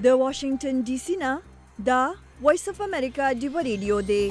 د واشنگټن ډي سي نه دا وایس اف امریکا ډیو ریډیو دی.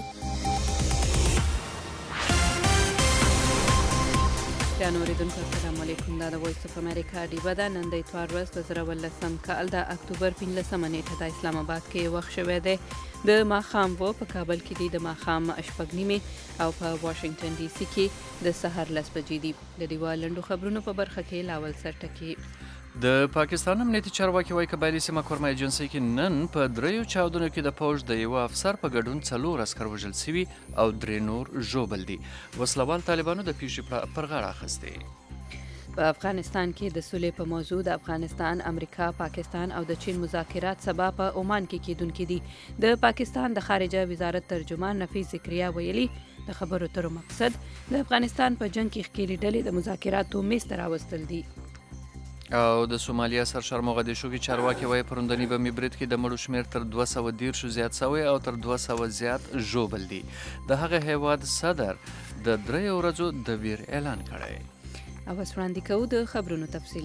اوریدونکو السلام علیکم. دا د وایس اف امریکا ډیو ده. نن د اتوار ورځ د 2019 کال د اکتوبر 15 نیټه د اسلام آباد کې وخت شوی دی د ماښام په کابل کې دی د ماښام 8:30 او په واشنگټن ډي سي کې د سحر 10 بجې دی. د دیوال لنډو خبرونو په برخه کې لاول سرټکی. د پاکستان امنیتي چارواکي وايي قبایلي سیمه کورما ایجنسۍ کې نن په دریو چاودنو کې د فوج د یو افسر په ګډون 4 عسکر وژل شوي او 3 نور ژوبل دي. وسلوال طالبانو د پیښې پر غاړه اخیستې. په افغانستان کې د سولې په موضوع د افغانستان، امریکا، پاکستان او د چین مذاکرات سبا په عمان کې کیدونکي دي. د پاکستان د خارجه وزارت ترجمان نفیس ذکریا ویلي د خبرو تر مقصد د افغانستان په جنگ کې ښکېلې ډلې د مذاکراتو میز ته راوستل دي. او د سومالیا سرشار موغدیشو کې چارواکي وايي پروندنی بمي برید کې د مړو شمیر تر 210 زیات شوی او تر 200 زیات ژوبل دي. د هغه هیواد صدر د 3 ورځو د ویر اعلان کړی. او وړاندې کوو د خبرونو تفصیل.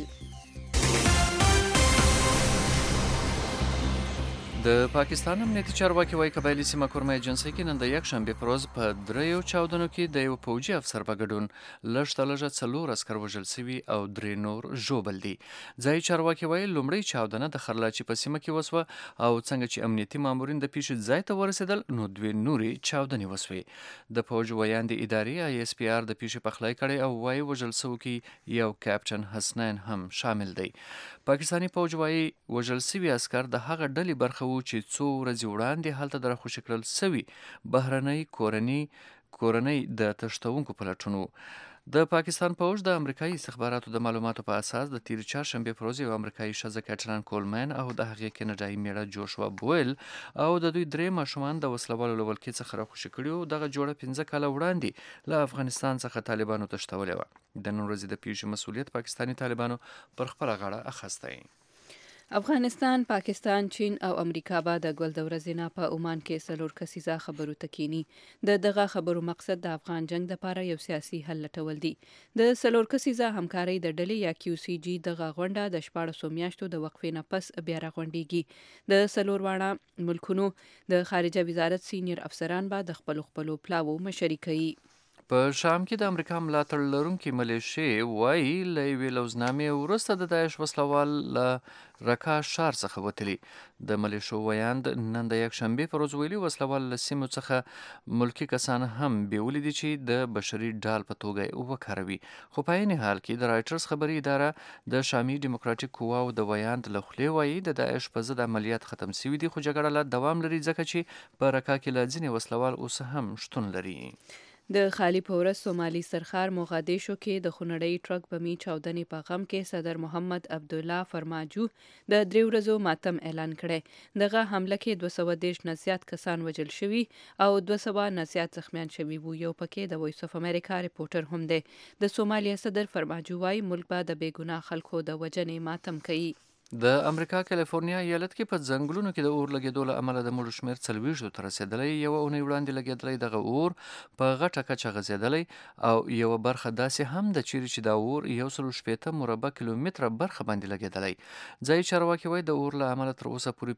د پاکستان امنیتي چارواکي وايي قبایلي سیمه کورما ایجنسۍ کې نن د یکشنبې په ورځ په دریو چاودنو کې د یو پوځي افسر په ګډون لږ تر لږه 4 عسکر وژل شوي او 3 نور ژوبل دي. ځایي چارواکي وايي لومړی چاودنه د خرلاچي په سیمه کې وسوه او څنګه چې امنیتي مامورین د پیښې ځای ته ورسېدل نو 2 نورې چاودنې وسوې. د فوج ویاندې ادارې ISPR د پیښې پخلی کړی او وايي وژل شوي کې یو کاپټن حسنین هم شامل دی. پاکستاني فوج وايي وژل شوي عسکر د هغه ډلې برخه چې څو ورځې وړاندې هلته د راخوشي کړل سوي بهرنۍ کورنۍ د تښتونکو په لټون وو. د پاکستان فوج د امریکایي استخباراتو د معلوماتو په اساس د تیر چهارشنبې په ورځ یو امریکایي ښځه کیټرین کولمن او د هغې کینیډایي میړه جوشوا بویل او د دوی 3 ماشومان د وسلوالو له ولکې څخه راخوشي کړي وو. دغه جوړه 15 کاله وړاندې له افغانستان څخه طالبانو تښتولې وه. د نن ورځې د پیښې مسؤلیت پاکستاني طالبانو پر خپله غاړه اخیستی. افغانستان، پاکستان، چین او امریکا به د ګل د ورځې نه په عمان کې 4 کسیزه خبرو ته کینی. دغه خبرو مقصد د افغان جنگ لپاره یو سیاسي حل لټول دي. د 4 کسیزه همکارۍ د ډلې یا QCG دغه غونډه د 14 میاشتو د وقفې نه پس بیا راغونډیږي. د 4 واړه ملکونو د خارجه وزارت سینیر افسران به د خپلو پلاوو مشري کوي. په شام کې د امریکا ملاتړ لرونکي ملیشې وایي له یوې لوزنامې وروسته د داعش وسلوال له رکا ښار څخه وتلي. د ملیشو ویاند نن د یکشنبې په ورځ ویلي وسلوال له سیمو څخه ملکي کسان هم بیولي دي چې د بشري ډال په توګه وکاروي. خو په عین حال کې د رایټرز خبري اداره د شامي ډیموکراټیک قواو د ویاند له خولې وایي د داعش په ضد عملیات ختم شوي دي، خو جګړه لا دوام لري ځکه چې په رکا کې لا ځینې وسلوال اوس هم شتون لري. د خالی په ورځ سومالي سرخار موغدیشو کې د خونړۍ ټرک بمي چاودنې په غم کې صدر محمد عبدالله فرماجو د 3 ورځو ماتم اعلان کړی. دغه حمله کې 230 نه زیات کسان وژل شوي او 200 نه زیات زخمیان شوي وو. یو پکې د وایس اف امریکا ریپورټر هم دی. د سومالیا صدر فرماجو وايي ملک به د بېګناه خلکو د وژنې ماتم کوي. د امریکا کالیفورنیا ایالت کې په ځنګلونو کې د اور لګېدو له امله د مړو شمېر 40 ته رسېدلی. یوه اونۍ وړاندې لګېدلی دغه اور په غټه کچه غځېدلی او یوه برخه داسې هم ده چیرې چې دا اور 160 مربع کیلومتره برخه باندې لګېدلی. ځایي چارواکي وایي د اور له امله تر اوسه پورې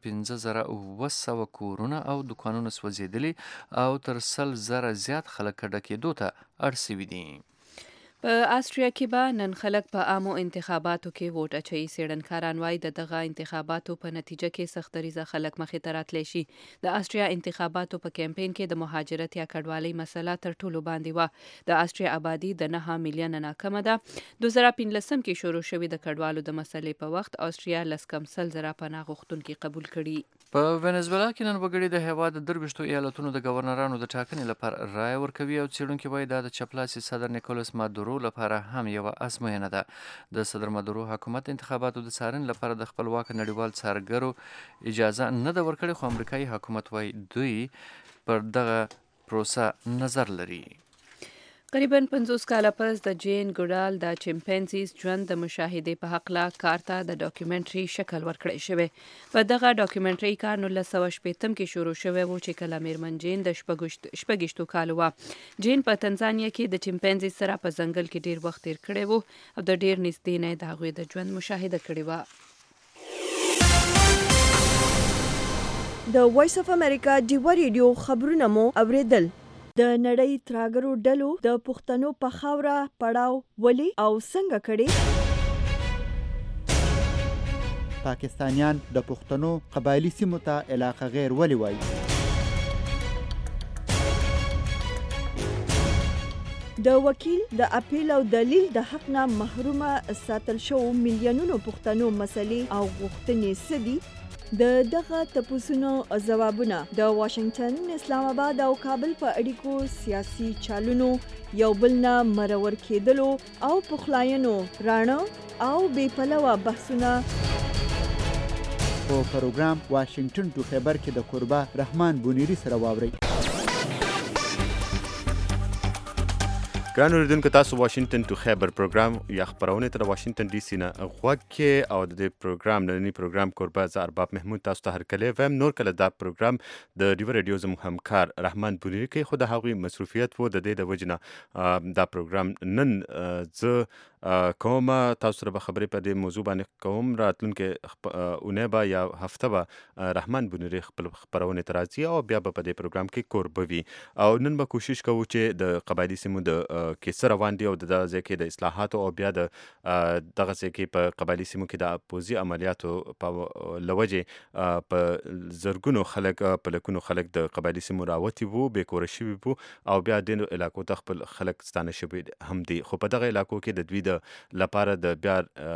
5700 کورونه او دکانونه سوځېدلي او تر 100,000 زیات خلک کډه کېدو ته اړ شوي دي. په آسټریا کې به نن خلک په عامو انتخاباتو کې ووټ اچوي. څېړنکاران وایي دغه انتخاباتو په نتیجه کې سخت دریځه خلک مخې ته راتلی شي. د آسټریا انتخاباتو په کمپاین کې د مهاجرت یا کډوالۍ مسله تر ټولو باندې وه. د آسټریا آبادي د 9 میلیونه نه کمه ده. 2015 کې شروع شوې د کډوالو د مسلې په وخت آسټریا 1,000 پناه غوښتونکي قبول کړي. په وینزویلا کې نن وګړي د هیواد د 23 ایالتونو د گورنرانو د ټاکنې لپاره رایه ورکوي او څېړونکي وایي دا د چپلاسي صدر نیکولاس مادورو لپاره هم یوه ازموینه ده. د صدر مادورو حکومت انتخاباتو د څارنې لپاره د خپلواک نړیوال څارګرو اجازه نه ده ورکړې، خو امریکایي حکومت وایي دوی پر دغه پروسه نظر لري. قریباً 50 کاله پس د جین ګوډال د چمپینزیز ژوند د مشاهدې په هکله کار ته د ډاکومنټري شکل ورکړی شوی. په دغه ډاکومنټري کار 1960 کې شروع شوی و چې کله میرمن جین د 26 کالو وه. جین په تنزانیا کې د چمپینزیز سره په ځنګل کې ډیر وخت تیر کړی و او د ډیر نږدې نه د هغوی د ژوند مشاهده کړې وه. د وایس اف امریکا ډیوه ریډیو خبرونه مو اوریدل. د نړۍ تراګرو ډلو د پښتنو په خاوره پړاو ولې او څنګه کړي؟ پاکستانیان د پښتنو قبایلی سیمو ته علاقه غیر ولې وایي؟ د وکیل د اپیل او دلیل د حق نه محرومه ساتل شو میلیونونو پښتنو مسلې او غوښتنې څه دي؟ د دغه تپوسونو ځوابونه د واشنگټن، اسلام آباد او کابل په اړیکو سیاسي چالونو یو بل نه مرور کېدلو او پخلاینو راڼه او بې پلوه بحثونه په پروګرام واشنگټن ټو خیبر کې د کوربه رحمان بونیری سره واورئ. ګران اوریدونکو، تاسو واشنگټن ټو خیبر پروګرام یا خبرونه تر واشنگټن ډي سي نه غوږ کې او د دې پروګرام نننی پروګرام کوربه ز ارباب محمود تاسو ته هرکلی ویم. نور کله دا پروګرام د ډیو ریډیو زموږ همکار رحمان بونیری کې خو د هغوی مصروفیت وو، د دې د وجې نه دا پروګرام نن زه کومه تاسو سره به خبرې په دې موضوع باندې کوم. راتلونکې اونۍ به یا هفته به رحمان بونیری خپل خبرونه ته راځي او بیا به په دې پروګرام کې کوربه وي. او نن به کوشش کوو چې د قبایلي سیمو د کیسه روان دي او د ځای کې د اصلاحاتو او بیا د دغه ځای کې په قبایلي سیمو کې د اپوزي عملیاتو په لوجې په زرګونو خلک په لکونو خلک د قبایلي سیمو راوتي وو، بې کوره شوي وو او بیا د علاقو ته خپل خلک ستانه شوي هم دي. خو په دغه علاقو کې د دوی د لپاره د بیا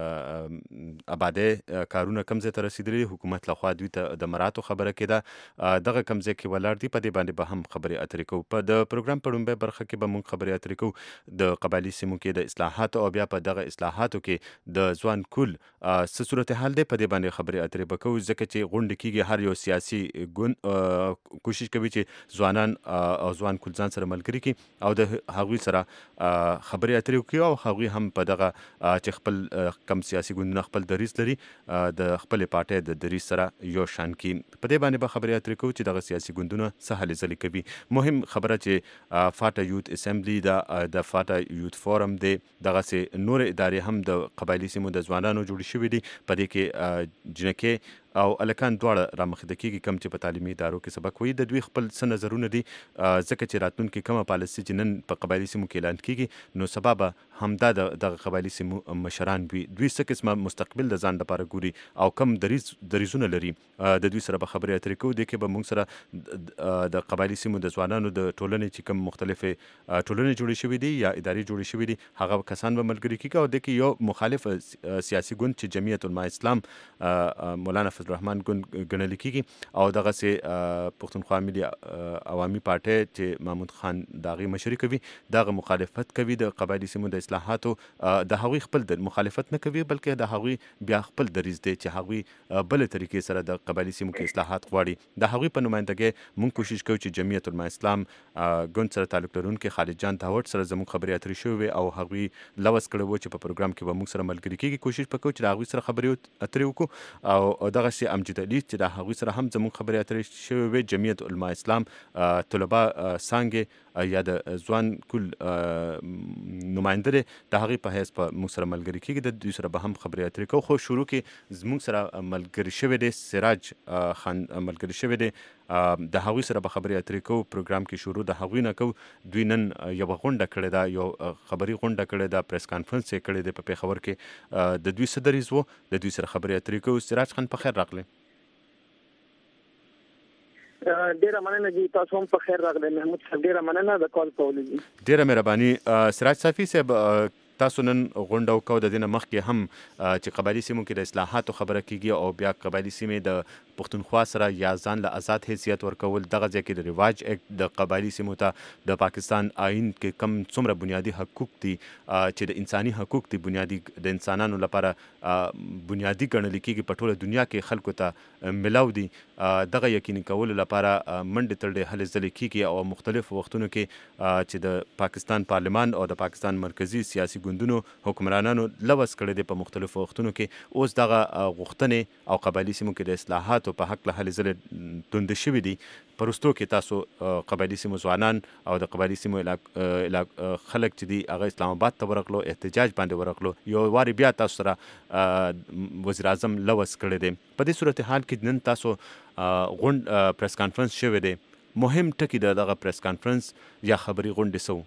آبادۍ کارونه کم ځای ته رسېدلي، حکومت لخوا دوی ته د مراتو خبره کېده، دغه کم ځای کې ولاړ دي. په دې باندې به هم خبرې اترې کوو. په د پروګرام په لومړۍ برخه کې به موږ خبرې اترې کوو د قبایلي سیمو کې د اصلاحاتو او بیا په دغه اصلاحاتو کې د ځوان کول څه صورتحال دی، په دې باندې خبرې اترې به کوو. ځکه چې غونډې کېږي، هر یو سیاسي ګوند کوشش کوي چې ځوانان او ځوان کول ځان سره ملګري کړي او د هغوی سره خبرې اترې وکړي او هغوی هم په دغه چې خپل کم سیاسي ګوندونه خپل دریځ لري د خپلې پارټۍ د دریځ سره یو شان کړي. په دې باندې به خبرې اترې کوو چې دغه سیاسي ګوندونه څه هلې ځلې کوي. مهم خبره چې فاټا یوت اسمبلی د فاټا یوت فورم دی، دغسې نورې ادارې هم د قبایلي سیمو د ځوانانو جوړې شوي دي. په دې کې جنکۍ او الکان دواړه رامخته کېږي، کم چې په تعلیمي ادارو کې سبق وایي. د دوی خپل څه نظرونه دي، ځکه چې راتلونکي کومه پالیسي چې نن په قبایلي سیمو کې اعلان کېږي نو سبا به همدا دغه قبایلي سیمو مشران وي. دوی څه قسمه مستقبل د ځان لپاره ګوري او کم دریځونه لري، د دوی سره به خبرې اترې کوو. دې کې به موږ سره د قبایلي سیمو د ځوانانو د ټولنې چې کوم مختلفې ټولنې جوړې شوي دي یا ادارې جوړې شوي دي هغه کسان به ملګري کېږي. او دې کې یو مخالف سیاسي ګوند چې جمعیت علما اسلام مولانا فضل الرحمن ګوند ګڼل کېږي او دغسې پښتونخوا ملي عوامي پارټۍ چې محمود خان د هغې مشري کوي، دغه مخالفت کوي د قبایلي سیمو د اصلاحاتو. د هغوی خپل مخالفت نه کوي بلکې د هغوی بیا خپل دریځ دی چې هغوی بلې طریقې سره د قبایلي سیمو کې اصلاحات غواړي. د هغوی په نمایندګۍ موږ کوشش کوو چې جمعیت علما اسلام ګوند سره تعلق لرونکي خالد جان داوړ سره زموږ خبرې اترې شوې وې او هغوی لوظ کړی و چې په پروګرام کې به موږ سره ملګري کېږي. کوشش به کوو چې د هغوی سره خبرې اترې وکړو او دغسې امجد علي چې د هغوی سره هم زموږ خبرې اترې شوې وې، جمعیت علما اسلام طلبه څانګې یا د ځوان کول نماینده دی، د هغې په حیث په موږ سره ملګري کېږي. د دوی سره به هم خبرې اترې کوو. خو شروع کې زموږ سره ملګري شوی دی سراج خان ملګري شوی دی، د هغوی سره به خبرې اترې کوو. پروګرام کې شروع د هغوی نه کوو. دوی نن یوه غونډه کړې ده، یو خبري غونډه کړې ده، پریس کانفرنس یې کړی دی په پېښور کې. د دوی څه دریځ و، د دوی سره خبرې اترې کوو. سراج خان په خیر راغلی. ډیره مننه جی، تاسو هم په خیر راغلی. محمود صاحب ډیره مننه د کال کولو جی. ډیره مهرباني. سراج صافي صاحب، تاسو نن غونډه وکړو، د دې نه مخکې هم چې قبایلي سیمو کې د اصلاحاتو خبره کېږي او بیا قبایلي سیمې د پښتونخوا سره یا ځان له آزاد حیثیت ورکول، دغه ځای کې د رواج اکټ د قبایلي سیمو ته د پاکستان آئین کې کم څومره بنیادي حقوق دي چې د انساني حقوق دي، بنیادي د انسانانو لپاره بنیادي ګڼل کېږي، په ټوله دنیا کې خلکو ته ملاو دي، دغه یقیني کولو لپاره منډې ترډې هلې ځلې کېږي او مختلفو وختونو کې چې د پاکستان پارلمان او د پاکستان مرکزي سیاسي ګوندونه ګوندونو حکمرانانو لوس کړی دی په مختلفو وختونو کې اوس دغه غوښتنې او قبایلي سیمو کې د اصلاحاتو په حق له هلې ځلې توندې شوي دي. په وروستو کې تاسو قبایلي سیمو ځوانان او د قبایلي سیمو خلک چې دي هغه اسلام آباد ته ورغلو، احتجاج باندې ورغلو، یو وارې بیا تاسو سره وزیر اعظم لوس کړی دی. په دې صورتحال کې نن تاسو غونډ پریس کانفرنس شوی دی، مهم ټکي د دغه پریس کانفرنس یا خبري غونډې څه وو؟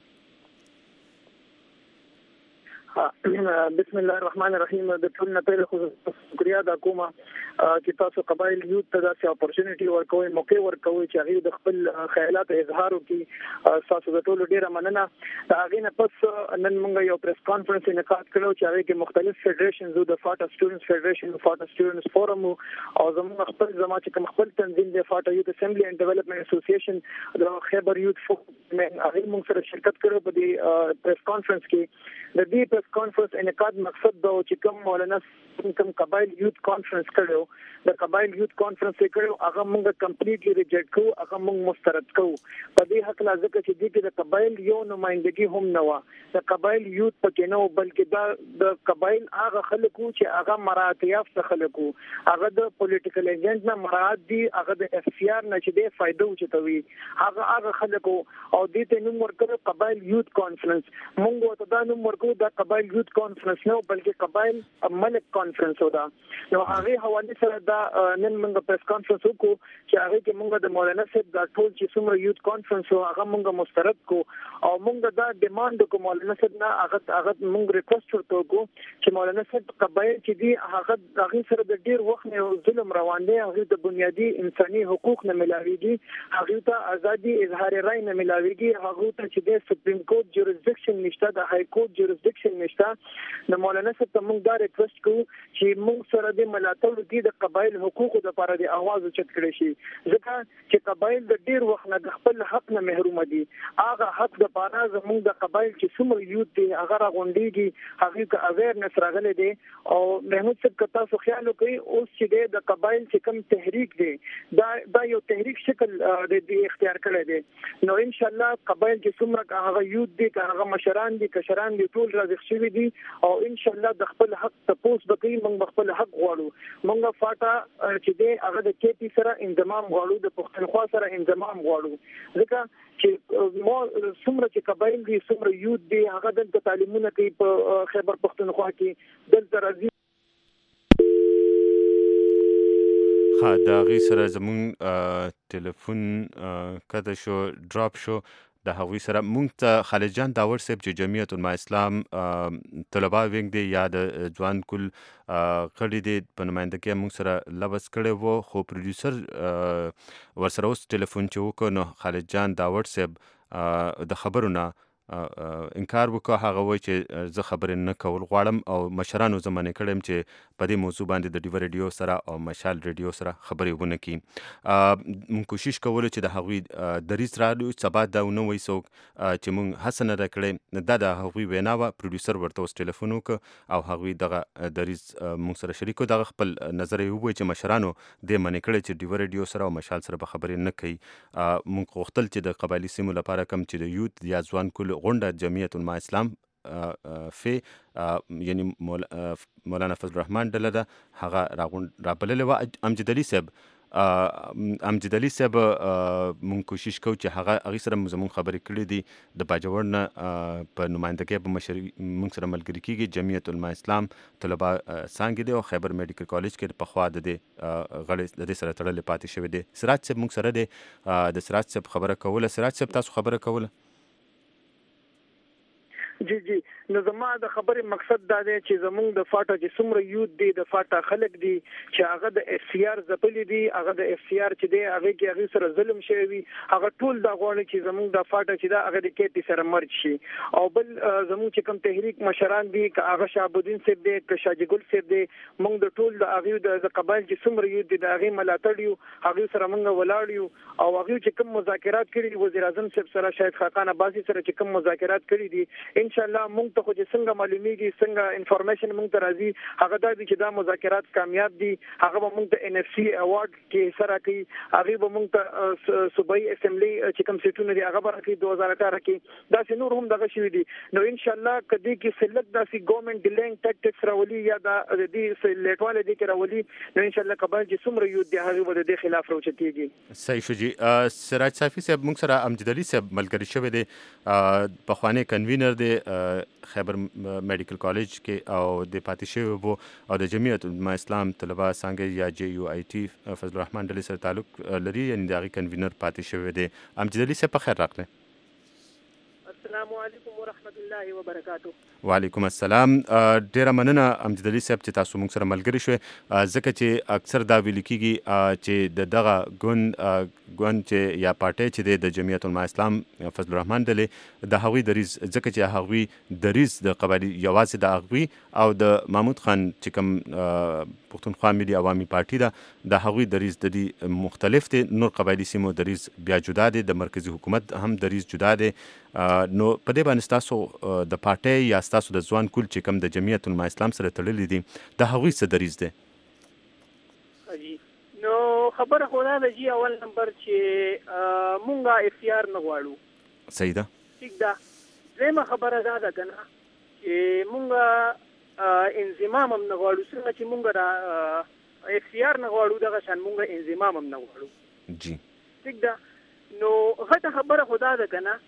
بسم الله الرحمن الرحیم. د ټول نه پیل خو شکریا د کومه چې تاسو قبایل یوت ته داسې اپورچونټي ورکوي، موقع ورکوي چې هغه د خپل خیالات اظهار وکړي. تاسو د ټول ډیره مننه. دا هغه نه پس نن موږ یو پریس کانفرنس انعقاد کړو چې هغه کې مختلف فدریشنز د فاټا سټوډنټس فدریشن، فاټا سټوډنټس فورم او زموږ خپل کوم خپل تنظیم د فاټا یوت اسمبلی اینڈ ډیولپمنٹ اسوسییشن د خیبر یوت فورم هغه موږ سره شرکت کړو په دې پریس کانفرنس کې. د دې پریس کانفرنس انعقاد مقصد دا چې کوم مولانا کوم قبایل یوت کانفرنس کړو، د قبایل یوت کانفرنس کړو هغه موږ کمپلیټلی ریجیکټ کوو، هغه موږ مسترد کوو. په دې حق لازم چې دې کې د قبایل یو نمائندګي هم نه و، د قبایل یوت پکې نه و، بلکې دا د قبایل هغه خلکو چې هغه مراعات یافته خلکو، هغه د پولیټیکل ایجنټ نه مراعات دي، هغه د اف سی آر نه چې د فائدو چتوي، هغه خلکو او دې ته نوم ورکړو قبایل یوت کانفرنس. موږ ته دا نوم ورکړو د قبایل یوت کانفرنس نه بلکې قبایل ملک کانفرنس ودا. نو هغه حواله سره دا نن موږ پریس کانفرنس وکړو چې هغه کې موږ د مولانا صاحب د ټول چې څومره یوت کانفرنس هغه موږ مسترد کو او موږ دا ډیماند کوو مولانا صاحب نه هغه موږ ریکوست ورته وکړو چې مولانا صاحب قبایل چې دی هغه سره د ډیر وخت نه ظلم روان دی، هغه د بنیادی انساني حقوق نه ملاويږي، هغه ته ازادي اظهار رائے نه ملاويږي، هغه ته چې د سپریم کورټ جوریسډکشن نشته، د های کورټ جوریسډکشن نشته. د مولانا صاحب ته موږ دا ریکوست کوو چې موږ سره د ملاتړ دي د قبایل حقوقو لپاره د आवाज اوچت کړي شي، ځکه چې قبایل د ډیر وخت نه د خپل حق نه محروم دي. هغه حق د پاره زموږ د قبایل چې څومره یوت دي هغه راغونډيږي، هغه ته اویرنس راغلي دي. او محمود صاحب کتا سو خیال کوي اوس چې د قبایل چې کوم تحریک دي دا یو تحریک شکل د اختیار کړی دی. نو ان شاء الله قبایل چې څومره هغه یوت دي، هغه مشران دي، کشران دي، ټول راځي شوی دي او ان شاء الله د خپل حق تپوس بکې موږ خپل حق غواړو. موږ فاټا چې دی هغه د کېپی سره انضمام غواړو، د پښتونخوا سره انضمام غواړو، ځکه چې مو څومره چې قبایل دي څومره یوت دي هغه د تعلیمونه کوي په خیبر پښتونخوا کې دلته راځي. دا غي سره زمون ټلیفون کده شو ډراپ شو. د هغوی سره مونږ ته خالد جان داور صاحب چې جمعیت علما اسلام طلبا وینګ دی یا د ځوان کل غړي دی په نمایندګۍ مونږ سره لبس کړی وو، خو پروډوسر ورسره اوس ټلیفون چې وکړو نو خالد جان داور صاحب د خبرو نه انکار وکړ. هغه وایي چې زه خبرې نه کول غواړم او مشرانو زه منع کړم چې په دې موضوع باندې د ډیو ریډیو سره او مشال ریډیو سره خبرې ونه کړي. مونږ کوشش کولو چې د هغوی دریځ راډیو سبا دا ونه وایي څوک چې مونږ هڅه نه ده کړې، دا د هغوی وینا وه. پروډوسر ورته اوس ټلیفون وکړ او هغوی دغه دریځ مونږ سره شریک کړو، دغه خپل نظر یې ووایي چې مشرانو دې منع کړی چې ډیو ریډیو سره او مشال سره به خبرې نه کوي. مونږ غوښتل چې د قبایلي سیمو لپاره کم چې د یوت یا ځوان کل غونډه جمعیت علما اسلام یعنی مولانا فضل الرحمن ډله ده هغه رابللې وه. امجد علي صاحب مونږ کوشش کوو چې هغې سره زموږ خبرې کړې دي، د باجوړ نه په نمایندګۍ په مشري مونږ سره ملګري کېږي. جمعیت علما اسلام طلبا څانګې دی او خیبر میډیکل کالج کې پخوا د دې غړی د دې سره تړلی پاتې شوی دی. سراج صاحب مونږ سره دی، د سراج صاحب خبره کوله. سراج صاحب تاسو خبره کوله؟ جی نو زما د خبرې مقصد دا دی چې زمونږ د فاټا چې څومره یوت دی، د فاټا خلک دي چې هغه د اف سی آر ځپلي دي، هغه د اف سی آر چې دی هغه کې هغه سره ظلم شوی وي، هغه ټول دا غواړي چې زمونږ د فاټا چې دا هغه د کېپی سره مرج شي. او بل زمونږ چې کوم تحریک مشران دي، که هغه شهابالدین صاحب دی، که شاجي ګل صاحب دی، موږ د ټول د هغه د قبایل چې څومره یوت دي د هغه ملاتړ یو، هغه سره موږ ولاړ یو. او هغه چې کوم مذاکرات کړي وزیر اعظم صاحب سره، شاهد خاقان عباسي سره چې کوم مذاکرات کړي دي، ان شاء الله مونږ ته خو چې څنګه معلومیږي څنګه انفارمیشن مونږ ته راځي هغه دا دي چې دا مذاکرات کامیاب دي هغه به مونږ ته NFC اوارد کې سره کوي هغه به مونږ ته صوبایي اسمبلی چې کوم سیټونه دي هغه به راکړي 2018 کې دا چې نور هم دغه شوی دي نو ان شاء الله کدی کې سلیکټ داسې ګورنمنت ډیلینګ ټیکټکس راولي یا دا دې سلیټواله دي کې راولي نو ان شاء الله قبل چې څومره یو دي هغه به د خلاف راوچتيږي صحیح شو جی سراج صافی صاحب موږ سره امجد علي صاحب ملګری شوی دی په خواني کنوینر دی خیبر میډیکل کالج کې او د پاتې شوی وو او د جمعیت العلماء اسلام طلبه څنګه یا JUIT فضل الرحمن ډلې سره تعلق لري یعنی د هغې کنوینر پاتې شوی دی امجد علي صاحب په خیر راغلی السلام علیکم ورحمت الله وبرکاته وعلیکم السلام ډیره مننه امجد علي صاحب چې تاسو موږ سره ملګری شوي ځکه چې اکثر دا ویل کېږي چې دغه ګوند چې یا پارټۍ چې د جمعیت العلماء اسلام فضل الرحمن ډلې د هغوی دریځ ځکه چې هغوی دریځ د قبایلي یوازې د هغوی او د محمود خان چې کوم پښتونخوا ملي عوامي پارټي ده د هغوی دریځ د دې مختلف دی نور قبایلي سیمو دریځ بیا جدا دی د مرکزي حکومت هم دریځ جدا دی نو په دې باندې تاسو د پارټۍ یا تاسو د ځوان کول چې کوم د جمعیت العلماء اسلام سره تړلي دي د هغوی څه دریځ دی نو خبره خو دا ده چې اول نمبر چې مونږه اختیار نه غواړو صحیح ده ٹھیک ده دویمه خبره دا ده کنه چې مونږه انضمام هم نه غواړو څنګه چې مونږه دا اختیار نه غواړو دغه شان مونږه انضمام هم نه غواړو جی ٹھیک ده نو غټه خبره خو دا ده کنه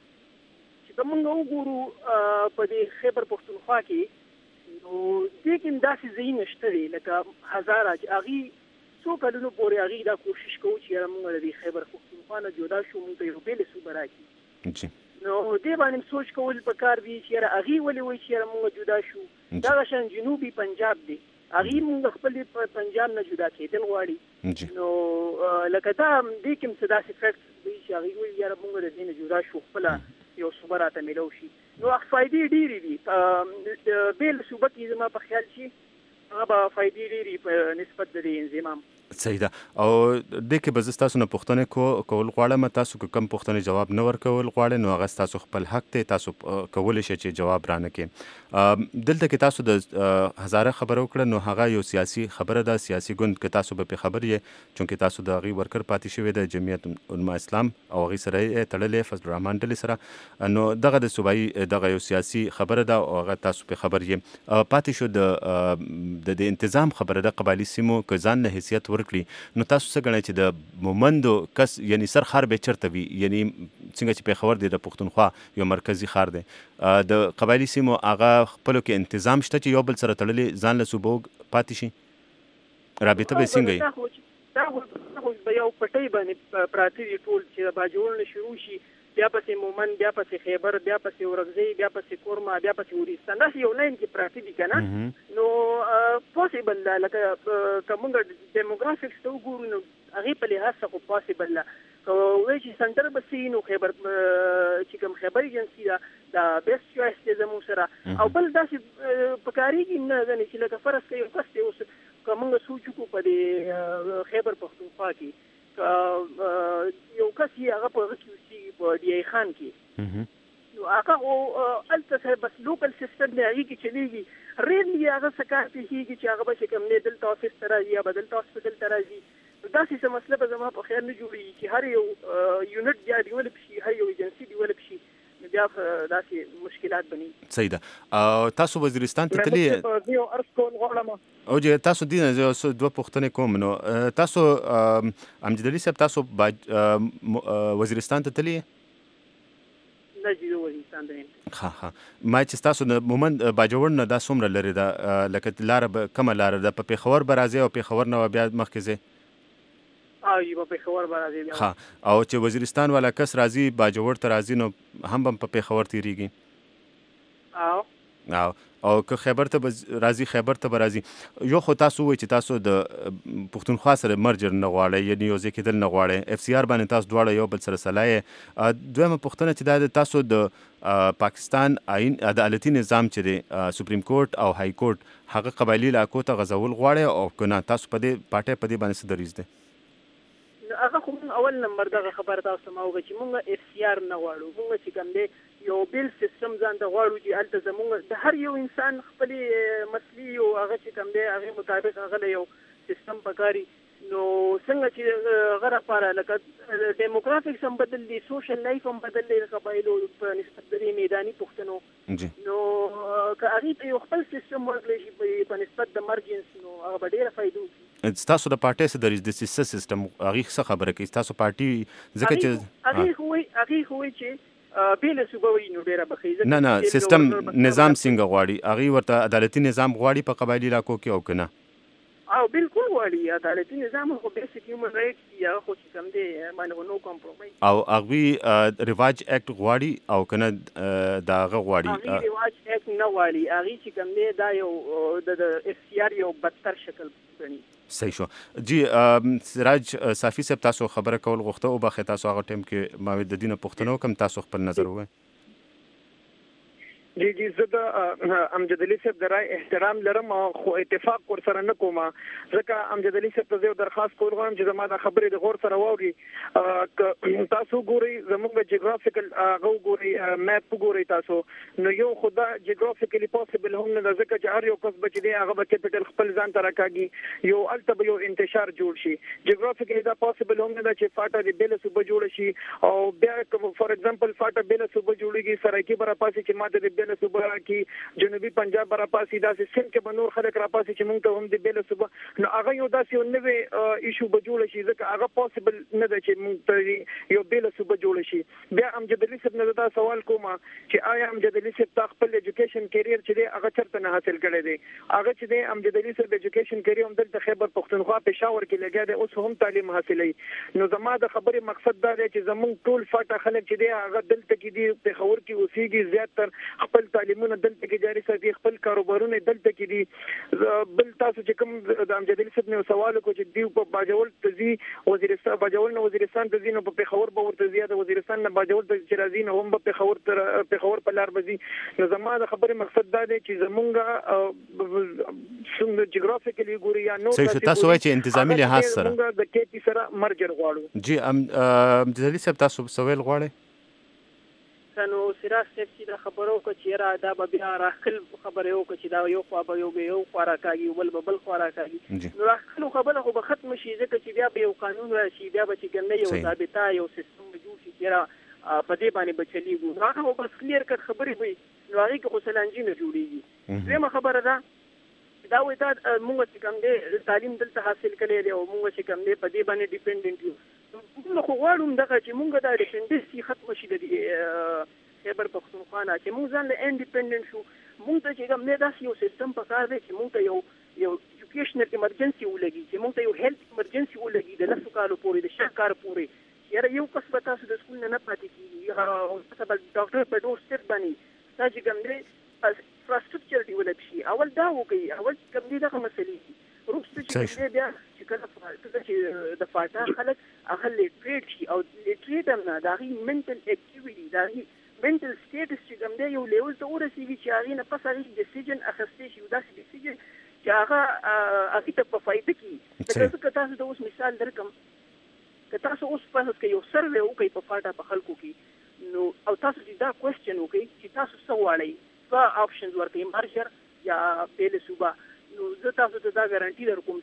مونږ وګورو په دې خیبر پښتونخوا کې نو دې کې داسې ځای نشته دی لکه هزاره چې هغې څو کلونو پورې هغې دا کوشش کوو چې مونږ د دې خیبر پښتونخوا نه جدا شو مونږ ته یو بېله صوبه راکړي نو دې باندې سوچ کول پکار دي چې هغې ولې وایي چې مونږ جدا شو دغه شان جنوبي پنجاب دی هغې مونږ خپل پنجاب نه جدا کېدل غواړي نو لکه دا دې کې هم څه داسې فیکټ دی چې هغې وایي یاره مونږ د دې نه جدا شو خپله یو صوبه راته میلو شي نو فائدې ډېرې دي بېل صوبه کې زما په خیال چې هغه به فائدې ډېرې په نسبت د دې انضمام صحیح ده او دې کې به زه ستاسو نه پوښتنې کول غواړم تاسو که کوم پوښتنې جواب نه ورکول غواړئ نو هغه ستاسو خپل حق دی تاسو کولی شئ چې جواب رانه کړئ دلته کې تاسو د هزاره خبره وکړه نو هغه یو سیاسي خبره ده سیاسي ګوند که تاسو به پرې خبر یې چونکې تاسو د هغې ورکر پاتې شوی د جمعیت العلماء اسلام او هغې سره یې تړلی فضل الرحمن ډلې سره نو دغه د صوبایي دغه یو سیاسي خبره ده او هغه تاسو پرې خبر یې پاتې شو د انتظام خبره ده قبایلي سیمو که ځان له حیثیت ورکړي نو تاسو څه ګڼئ چې د مومندو کس یعنی سر ښار به چېرته وي یعنی څنګه چې پېښور دی د پښتونخوا یو مرکزي ښار دی د قبایلي سیمو هغه خپلو کې انتظام شته چې یو بل سره تړلې ځان له صوبو پاتې شي رابطه به څنګه وي دا خو به یو پټۍ باندې پراته دي ټول چې باجوړ نه شروع شي بیا پسې مومند بیا پسې خیبر بیا پسې ورغزی بیا پسې کورما بیا پسې وریستان داسې یو لاین کې پراته دي که نه نو پاسبل ده لکه که موږ ډیموګرافکس ته وګورو نو هغې په لحاظ څخه خو پاسبل ده که وایي چې سنټر به سي نو خیبر چې کوم خیبر ایجنسي ده دا بیسټ چوایس دی زموږ سره او بل داسې پکارېږي نه ځنې چې لکه فرض که یو کس دی اوس که موږ سوچ وکړو په دې خیبر پښتونخوا کې یو کس یې هغه په هغه کې اوسېږي په ډي خان کې نو هغه هلته سره بس لوکل سیسټم دی هغې کې چلېږي ریلي هغه څه کار پېښېږي چې هغه به چې کوم دی دلته افس ته راځي یا به دلته هاسپټل ته راځي داسې څه مسله به زما په خیال نه جوړېږي چې هر یو یونټ بیا ډیولپ شي هر یو ایجنسي ډیولپ شي بیا داسې مشکلات بني صحیح ده تاسو وزیرستان ته تللی یو عرض کول غواړم او چې تاسو دې نه دوه پوښتنې کوم نو تاسو امجد علي صاحب تاسو وزیرستان ته تللی نه چې وزیرستان ته ها ما چې تاسو د مومند باجوړ نه دا څومره لرې ده لکه لاره کومه لاره ده په پېښور به راځئ او پېښور نه بیا مخکې ځئ یو په پېښور به راځي ها او چې وزیرستان والا کس راځي باجوړ ته راځي نو هم په پېښور تېرېږي او که خیبر ته راځي خیبر ته به راځي یو خو تاسو وایئ چې تاسو د پښتونخوا سره مرجر نه غواړئ یعنې یو ځای کېدل نه غواړئ FCR باندې تاسو دواړه یو بل سره سلا یې دویمه پوښتنه چې دا د تاسو د پاکستان آئین عدالتي نظام چې دی سپریم کورټ او های کورټ هغه قبایلي علاقو ته غځول غواړئ او که نه تاسو په دې پارټۍ په دې باندې څه دریځ دی هغه خو اول نمبر دغه خبره تاسو ما وکړه چې مونږ FCR نه غواړو مونږ چې کوم دی یو بیل سیستم ځان د غواړو چې الته زمونږ د هر یو انسان خپل مسلې او هغه چې کوم دی هغه مطابق هغه یو سیستم پکاري نو څنګه چې غره لپاره لکه ډیموګرافیکس هم بدل دي سوشل لایف هم بدل دي قبایلو په نسبت د میداني پښتنو نو که هغه یو خپل سیستم ورکړي شي په نسبت د مرجنس نو هغه ډیره فائدو تاسو د پارټي سره د سیستم هغه څه خبره کوي تاسو پارټي ځکه چې هغه هوی چې بیل صوبه وي نو ډیره بخیزه نه سیستم نظام څنګه غواړي هغه ورته عدالتي نظام غواړي په قبایلی علاقو کې او کنه او بالکل غواړي عدالتي نظام خو بیسیک هیومن رائټس یا خو چې کوم دی باندې نو کمپرومایز او هغه رواج اکټ غواړي او کنه داغه غواړي هغه رواج اکټ نه غواړي هغه چې کوم دی دا یو د اف سی آر یو بدتر شکل بني صحیح شو جی سراج صافی صاحب تاسو خبره کول غوښته او باخه تاسو هغه ټیم کې ماوید د دینه پښتنو کم تاسو خپل نظر وای جی زه د امجد علي صاحب د رائے احترام لرم خو اتفاق ور سره نه کوم ځکه امجد علي صاحب ته یو درخواست کول غواړم چې زما د خبرې د غور سره واوري تاسو ګوري زموږ جغرافیکل غو ګوري میپ ګوري تاسو نو یو خدا جغرافیکلی پوسیبل هم نه ځکه چې هر یو کس بچ دی هغه به کیپټل خپل ځان ته راکاږي یو الته یو انتشار جوړ شي جغرافیکلی دا پوسیبل هم نه چې فاټا د بیل صوبه جوړ شي او بیا فور ایگزامپل فاټا بیل صوبه جوړیږي سرایکی برا پاسي چې ماته د صوبه کې جنوبي پنجاب را پاسي داسې سند کې بنور خلک را پاسي چې موږ ته هم د بیل صوبه نو هغه یو داسې نوې ایشو به جوړ شي ځکه هغه پوسیبل نه ده چې موږ ته یو بیل صوبه جوړ شي بیا امجد علي صاحب نه دا سوال کوم چې آیا امجد علي صاحب خپل ایجوکیشن کیریئر چې دی هغه چرته نه حاصل کړی دی هغه چې دی امجد علي صاحب ایجوکیشن کیریئر هم دلته خیبر پختونخوا پېښور کې لګیا دی اوس هم تعلیم حاصلوي نو زما د خبرې مقصد دا دی چې زموږ ټول فاټه خلک چې دی هغه دلته کې دی پېښور کې اوسېږي زیاتره خپل تعلیمونه دلته کې جاری ساتي خپل کاروبارونه دلته کې دي بل تاسو چې کوم د امجد علي صاحب نو سوال کو چې دی په باجوړ تزي وزیرستان باجوړ نو وزیرستان تزي نو په پېښور به ورته زیاده وزیرستان نه باجوړ ته چې راځي نو هم په پېښور په لار بزي نو زما د خبرې مقصد دا دی چې زمونږ څنګه جغرافیکلی ګوري یا نو تاسو وایي چې انتظامی لحاظ سره د کې سره مرجر غواړو جی امجد علي صاحب تاسو سوال غواړئ نو سراج صاحب چې دا خبرو کو چې را دا بیا راخل خبره یو چې دا یو خو به یو خورا کوي بل خورا کوي نو راخل خبره خو به ختم شي ځکه چې بیا به یو قانون راشي بیا به چې ګنه یو ضابطه یو سیستم جوړ شي چې را په دې باندې بچلیږي نو هغه بس کلیر کړ خبرې وي نو هغه کې خو سلانجی نه جوړیږي دغه خبره ده دا وې دا موږ چې کوم دی تعلیم دلته حاصل کړي دی او موږ چې کوم دی په دې باندې ډیپندنت یو نو خو غواړم دغه چې موږ دا ډیپندنسي ختم شي د خیبر پختونخوا نه چې موږ ځان له انډیپندنت شو موږ ته چې کوم دی دا یو سیستم پکار دی چې موږ ته یو ایجوکیشنل ایمرجنسي ولګي چې موږ ته یو هیلث ایمرجنسي ولګي د 9 کالو پورې د 6 کال پورې یاره یو کس به تاسو د سکول نه پاتې کیږي او تاسو به ډاکټر په ډور سټیپ باندې دا چې کوم دی انفراستراکچر ډیولپ شي اول دا وکړي اول کوم دي دغه مسلې روسته چې بیا چې کله چې د فاټا خلک هغه لیټریټ شي او لیټریټ هم نه دا غي منټل اکټیویټي دا غي منټل سټیټس چې کوم دی یو لیول ته ورسیږي چې هغه نه پس هغه ډیسیژن اخیستي شي دا ډیسیژن چې هغه ته په فائدې کې ځکه تاسو د اوس مثال درکم که تاسو اوس په هڅه کې یو سروې وکړئ په فاټا په خلکو کې نو او تاسو چې دا کوېسچن وکړئ چې تاسو څه غواړئ په آپشنز ورته مرجر یا بیل صوبه نو زه تاسو ته دا ګارانټي درکوم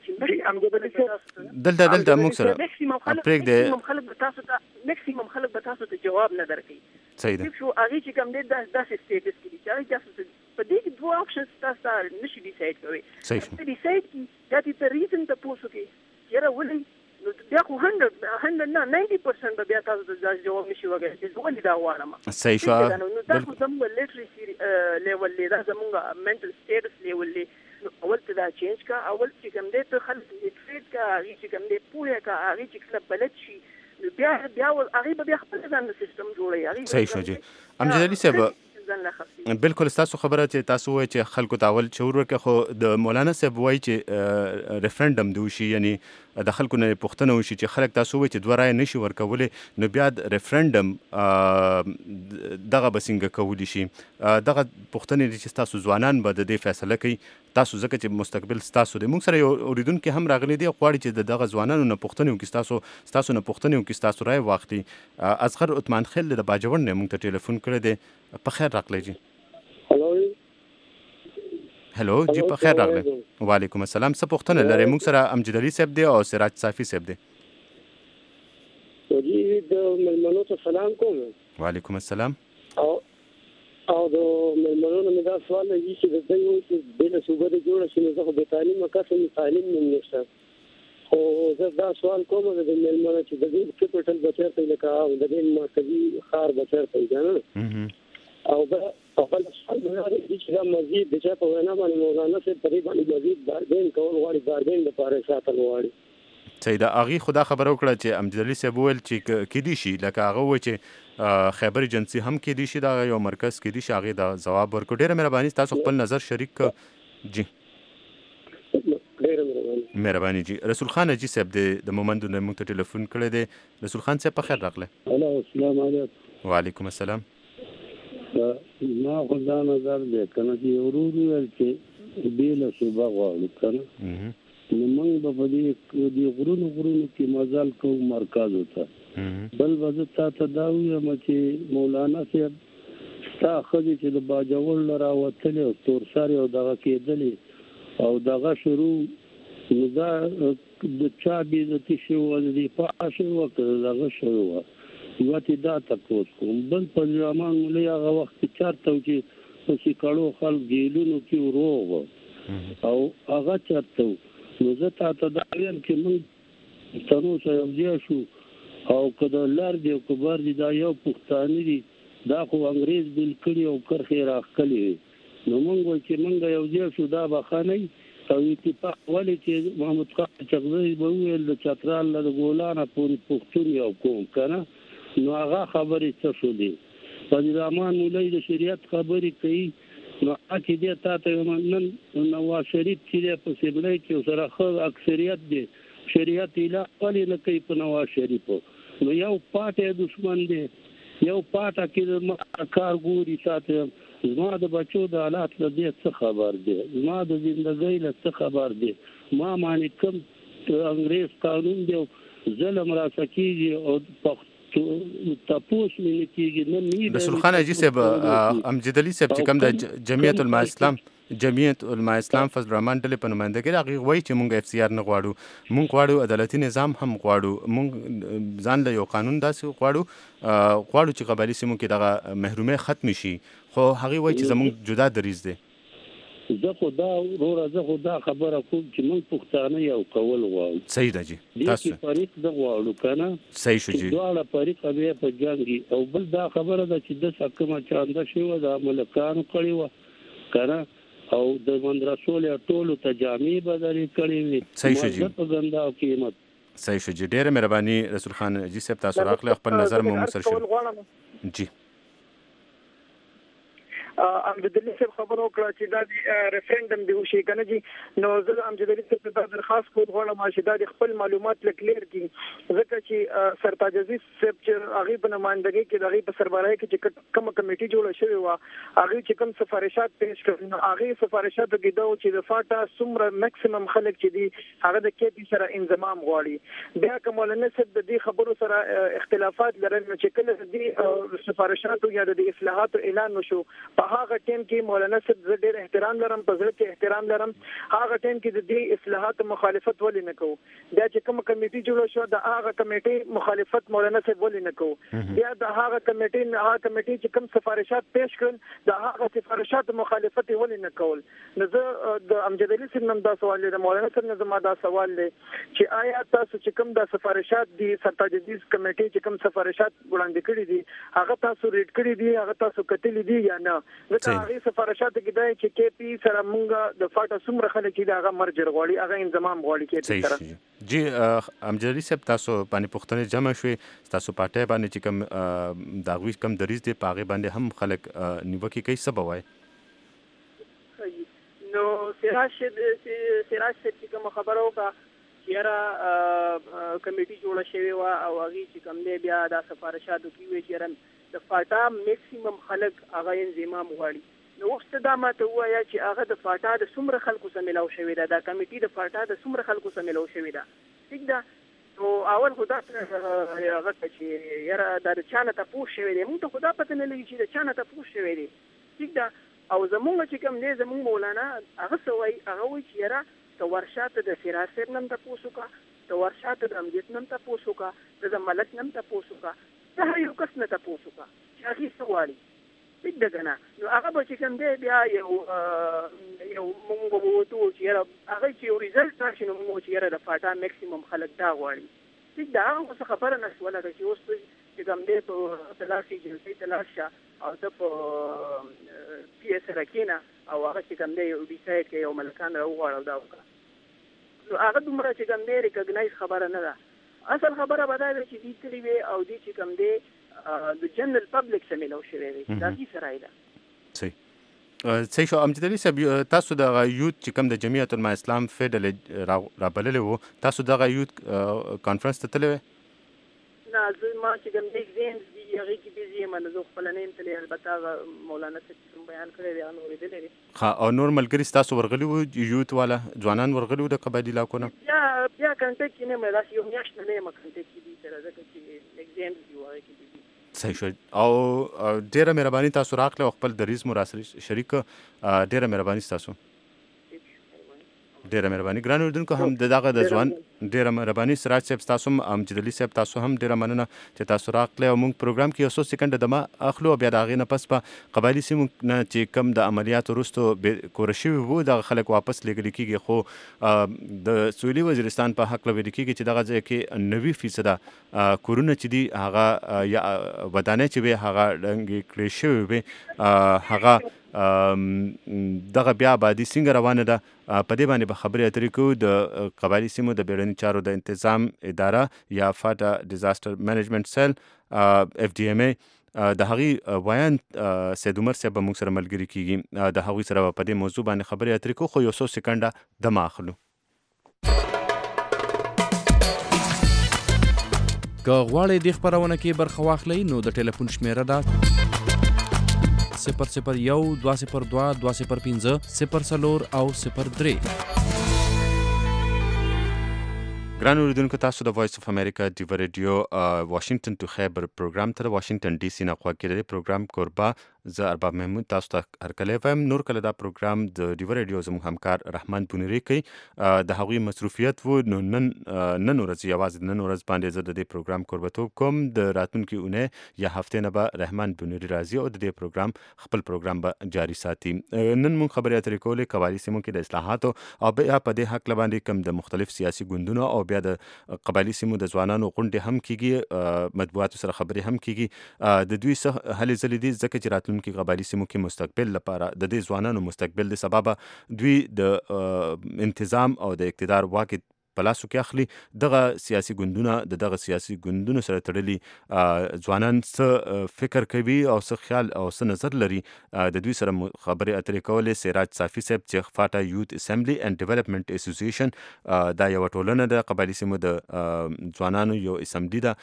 چې دلته موږ سره میکسیمم خلک به تاسو ته جواب نه درکړي صحیح ده شو هغه چې کوم دی دا سټیټس کې چې هغه تاسو په دې کې دوه آپشنز تاسو نشي ډیسایډ کوئ صحیح شو ډیسایډ کی دا د ریزن ته پوسو کې یاره ولې نو بیا خو 100 نه 90% به بیا تاسو ته جواب نشي وګورئ چې ولې دا غواړم صحیح شو نو دا خو زموږ لیټریسي لیول دا زموږ منټل سټیټس لیول اول ته دا چینج کا اول چې کوم دی ته خلک لیټریټ کا هغه چې کوم دی پوهه کا هغه چې کله بلد شي بیا هغه بیا خپل ځان سیستم جوړي صحیح شو جی امجد علي صاحب بالکل تاسو خبره چې تاسو وایي چې خلکو تاول شعور ورکړي خو د مولانا صاحب وایي چې ریفرندم دی شي یعنی د خلکو نه پوښتنه وشي چې خلک تاسو وایي چې دوه رایې نشي ورکولی نو بیا ریفرنډم دغه به څنګه کولی شي دغه پوښتنې دي چې ستاسو ځوانان به د دې فیصله کوي تاسو ځکه چې مستقبل ستاسو دی موږ سره یو اورېدونکي هم راغلی دی غواړي چې دغه ځوانانو نه پوښتنې وکړي ستاسو نه پوښتنې وکړي ستاسو رایې واخلي اصغر عثمان خیل د باجوړ نه موږ ته ټلیفون کړی دی په خیر راغلی جی هلو جی په خیر راغلی وعلیکم السلام څه پوښتنه لرئ موږ سره امجد علي صاحب دی او سراج صافي صاحب دی جی د مېلمنو ته سلام کوم وعلیکم السلام او د مېلمنو نه دا سوال دی چې د دوی چې بل صوبه د جوړ شي نو زه به تعلیم کسم تعلیم نه نشته او زه دا سوال کوم د مېلمنو چې د دې کپټل بچر ته لکه او د دې مرکزی خار بچر ته ځنه او خپل سوال دی چې دا مزید د چا په وینا باندې مولانا سے پرې باندې مزید بارګین کول غواړي بارګین لپاره ساتل غواړي صحیح ده هغې خو دا خبره وکړه چې امجد علي صاحب وویل چې کیدی شي لکه هغه وویل چې خیبر ایجنسي هم کیدی شي دا یو مرکز کیدی شي هغې دا ځواب ورکړو ډېره مهرباني تاسو خپل نظر شریک جی مهرباني جی رسول خان اجي صاحب د مومندو نه موږ ته ټلیفون کړی دی رسول خان صاحب په خیر راغلی السلام علیکم وعلیکم السلام ما خو دا نظر دی کنه چې ورور ویل چې بیله صوبه غواړو کنه نو موږ به په دې غرونو کې مزل کوو مرکز ته بل وزه ته دا وایم چې مولانا صاحب ستا ښځې چې د باجوړ نه راوتلې او تورسارې او دغه کېدلې او دغه شروع نو دا د چا بېزتي شوې وه د دفاع شوې وه که د دغه شوې وه یوه تې دا تپوس کوم بل په زمان مولۍ هغه وخت کې چېرته و چې په سیکړو خلک جیلونو کې روغ وه او هغه چېرته و نو زه تا ته دا ویم چې موږ پښتنو سره یوځای شو او که د لر دی او که بر دی دا یو پښتانه دي دا خو انګریز بیل کړي او کرښې راښکلې وي نو موږ وایو چې موږ یوځای شو دا به ښه نه وي او اتفاق ولې چې محمد خان چغزی به وویل د چترال نه د ګولانه پورې پښتون یو کوم که نه نو هغه خبرې څه شو دي فضل الرحمن مولوي د شریعت خبرې کوي نو چې دې تا ته نن نواز شریف چې دی په سیملۍ کې سره ښه اکثریت دی شریعت اله ولې نه کوي په نواز شریفو نو یو پاټی دشمن دی یو پاټه کې کار ګوري ساته زما د بچو د حالات له دې څه خبر دی زما د زندګۍ له څه خبر دی ما باندې کوم انګریز قانون دی ظلم راسکیږي او تپوس مې کېږي نه رسول خان اجي صاحب امجد علي صاحب چې کوم د جمعیت علماء اسلام فضل الرحمن ډلې په نمایندګۍ هغې وایي چې موږ اف سی آر نه غواړو موږ غواړو عدالتي نظام هم غواړو موږ ځان له یو قانون داسې غواړو چې قبایلي سیمو کې دغه محرومۍ ختمې شي خو هغې وایي چې زموږ جدا دریځ دی زه خو دا خبره کوم چې موږ پښتانه یو کول غواړو صحیح ده جی تاسو فریق د غواړو کنه صحیح شو جی دواړه فریق بیا په جنگي او بل دا خبره ده چې د سکه چانده شوی د ملکانو کړي و کنه او د مدرسو له ټولو تجامع بدلې کړي وي صحیح شو جی په ګندا قیمت صحیح شو جی ډیره مهرباني رسول خان جی صاحب تاسو راغله خپل نظر مو سره شو جی امجد علي صاحب خبرو کړه چې دا ریفرندم دی وشي کنه جی نو زه امجد علي صاحب ته درخواست کوم غواړم چې دا خپل معلومات کلیر کړي ځکه چې سرتاج عزیز صاحب چې هغه په نمائندګۍ کې دغه په سربراهي کې چې کوم کمیټي جوړه شوې و هغه چې کوم سفارشات پیش کړي نو هغه سفارشاتو کې دا چې د فاټا څومره میکسیمم خلک چې دي هغه د کې سره انضمام غواړي بیا کومولنه صاحب د دې خبرو سره اختلافات لرل چې کله د سفارشاتو یا د اصلاحاتو اعلان وشو هغه ټیم کې مولانا صاحب زه ډېر احترام لرم په زړه کې احترام لرم هغه ټیم کې د دې اصلاحات مخالفت ولې نه کوو بیا چې کوم کمیټي جوړه شو د هغه کمیټي مخالفت مولانا صاحب ولې نه کوو بیا د هغه کمیټي چې کوم سفارشات پیش کړل د هغه سفارشات مخالفت ولې نه کول نو زه د امجد علي صاحب نن دا سوال دی مولانا صاحب نه زما دا سوال دی چې آیا تاسو چې کوم د سفارشات دي سرتاج عزیز کمیټي چې کوم سفارشات وړاندې کړي دي هغه تاسو ریډ کړي دي هغه تاسو کتلي دي یا نه ځکه هغه سفارشات کې دا چې کې پی سره مونږ د فاټا څومره خلک چې هغه مرجر غواړي هغه انضمام غواړي کې سره جی امجد علي صاحب تاسو باندې پوښتنه جمع شوې تاسو پټه باندې چې کوم داغوي کم دریز دی پاغه باندې هم خلک نیوکه کوي څه بوای نو سراج چې کوم خبرو کا یاره کمیټي جوړه شوې وه او هغې چې کوم دی بیا دا سفارشاتو کې وی چې یاره د فاټا میکسیمم خلک هغه انضمام غواړي. نو اوس ته دا ماته ووایه چې هغه د فاټا د څومره خلکو سره ملاو شوې ده، دا کمیټي د فاټا د څومره خلکو سره ملاو شوې ده. ټیک ده، نو اول خو دا هغه چې یاره دا د چا نه تپوس شوی دی، موږ ته خو دا پته نه لګي چې د چا نه تپوس شوی دی. ټیک ده، او زمونږ چې کوم دی زمونږ مولانا هغه څه وایي، هغه وایي چې یاره ته ورشه ته د سراج صاحب نه هم تپوس وکړه، ته ورشه ته د امجد نه هم تپوس وکړه، ته د ملک نه هم تپوس وکړه، ته هر یو کس نه تپوس وکړه چې هغې څه غواړي. ټیک ده که نه، نو هغه به چې کوم دی بیا یو مونږ به ووتو چې یاره هغه چې یو ریزلټ راشي نو مونږ چې یاره د فاټا میکسیمم خلک دا غواړي. ټیک ده، هغه څه خبره نه شوله ده چې اوس چې کوم دی په ته لاړ شي جلسې ته لاړ شه او ته په پي اس سره کښېنه او هغه چې کوم دی ډیسایډ کړي او ملکان راوغواړه او دا وکړه. نو هغه دومره چې کوم دی ریکګنایز خبره نه ده. اصل خبره به دا ده چې دوی تللي وي او دوی چې کوم دی د جنرال پبلک سره میلاو شوی دی، دا هیڅ رای ده. صحیح شو. امجد علي صاحب، تاسو د یوت چې کوم د جمعیت العلماء اسلام فیډل رابللی وو، تاسو دغه یوت کانفرنس ته تللی وی؟ نه، زه ما چې کوم دی ایگزامز دي هغې کې بیزي یم، نو زه خپله نه یم تللی. البته هغه مولانا صاحب چې کوم بیان کړی دی هغه مې اورېدلی دی. او نور ملګري ستاسو ورغلي وو، یوت والا ځوانان ورغلي وو د قبایلي علاقو نه؟ بیا کنټیکټ کې نه یم، داسې یو میاشت نه یم کنټیکټ کې دي سره، ځکه چې ایگزامز دي هغې کې دي. صحیح شو. او ډیره مهرباني تاسو راغله او خپل دریځ مو راسره شریک. ډیره مهرباني تاسو، ډیره مهرباني. ګران اردوونکو، هم دغه د ځوان ډیره مهرباني. سراج صاحب تاسو هم، امجد علي صاحب تاسو هم ډیره مننه چې تاسو راغله او موږ پروګرام کې یو څو سکنډه دمه اخلو او بیا د هغې نه پس په قبایلي سیمو نه چې کم د عملیاتو وروستو کوره شوي وو دغه خلک واپس لیږلی کېږي، خو د سویلي وزیرستان په هکله ویل کېږي چې دغه ځای کې 90% کورونه چې دي هغه یا ودانۍ چې وي هغه ړنګې کړې شوې وي، هغه دغه بیا آبادي څنګه روانه ده په دې باندې به خبرې اترې کوو. د قبایلي سیمو د بیړني چارو د انتظام اداره یا فاټا ډیزاسټر مینجمنټ سیل FDMA د هغې ویاند سید عمر صاحب به موږ سره ملګري کېږي، د هغوی سره به په دې موضوع باندې خبرې اترې کوو، خو یو څو سکنډه دمه اخلو. که غواړئ دې خپرونه کې برخه واخلئ نو د ټلیفون شمیره ده 001-202-205-04 او 03. ګران اوریدونکو، تاسو د وایس اف امریکا ډیو ریډیو واشنگټن ټو خیبر پروګرام ته د واشنگټن ډي سي نه خوا کېدلی پروګرام کوربه زه ارباب محمود تاسو ته هرکلی وایم. نور کله دا پروګرام د ډیو ریډیو زموږ همکار رحمان بونیری کوي، د هغوی مصروفیت و. نو نن ورځ یوازې نن ورځ باندې زه د دې پروګرام کوربتوب کوم. د راتلونکي اونۍ یا هفتې نه به رحمان بونیری راځي او د دې پروګرام خپل پروګرام به جاري ساتي. نن موږ خبرې اترې کولې قبایلي سیمو کې د اصلاحاتو او بیا په دې هکله باندې کوم د مختلف سیاسي ګوندونو او بیا د قبایلي سیمو د ځوانانو غونډې هم کېږي، مطبوعاتو سره خبرې هم کېږي. د دوی څه هلې ځلې دي ځکه چې راتلونکي قبایلي سیمو کې مستقبل لپاره د دې ځوانانو مستقبل د سببه دوی د انتظام او د اقتدار واک په لاسو کې اخلي. دغه سیاسي ګوندونه د دغه سیاسي ګوندونو سره تړلي ځوانان څه فکر کوي او څه خیال او څه نظر لري، د دوی سره خبرې اترې کولې. سراج صافي صاحب چې فاټا یوت اسمبلی اینڈ ډیولپمنٹ اسوسییشن دا یوه ټولنه ده، قبایلي سیمو د ځوانانو یو اسمبلی ده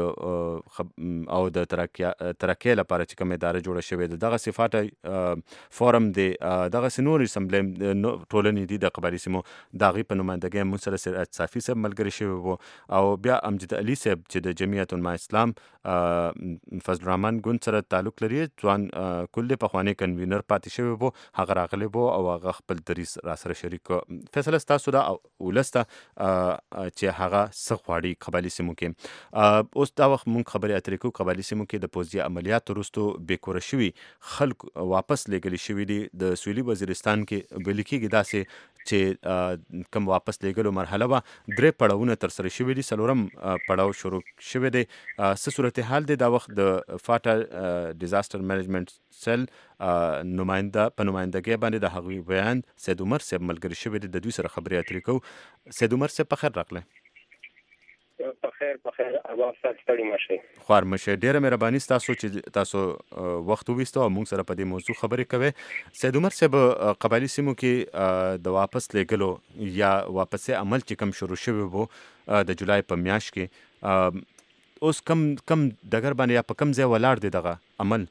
او د ترقۍ لپاره چې کوم اداره جوړه شوې ده. دغسې فاټا فورم دی، دغسې نور اسمبلی ټولنې دي د قبایلي سیمو، د هغې په نمایندګۍ موږ سره صافي صاحب ملګری شوی وو او بیا امجد علي صاحب چې د جمعیت العلماء اسلام فضل الرحمن ګوند سره تعلق لري، ځوان کل پخوانی کنوینر پاتې شوی وو، هغه راغلی وو او هغه خپل دریځ راسره شریک. فیصله ستاسو ده او ولس ته چې هغه څه غواړي قبایلي سیمو کې. اوس دا وخت موږ خبرې اترې کوو. قبایلي سیمو کې د پوځي عملیاتو وروستو بېکوره شوي خلک واپس لیږلي شوي دي. د سویلي وزیرستان کې ویل کېږي داسې چې کوم واپس لیږلو مرحله وه 3 پړاوونه ترسره شوي دي، 4م پړاو شروع شوی دی. څه صورتحال دی دا وخت د فاټا ډیزاسټر مینجمنټ سیل نماینده په نمایندګۍ باندې د هغوی ویاند سید عمر صاحب ملګري شوی دی، د دوی سره خبرې اترې کوو. سید عمر صاحب په خیر راغلی. په خیر په خیر ارباب تاسو ستړي مشه خوار مشه ډیره مهرباني تاسو چې تاسو وخت وېستو او موږ سره په دې موضوع خبرې کوي سید عمر صاحب قبایلی سیمو کې د واپس لګلو یا واپسې عمل چې کم شروع شوی وو د جولای په میاشت کې اوس کم دګر باندې یا په کم ځای ولاړ دی دغه عمل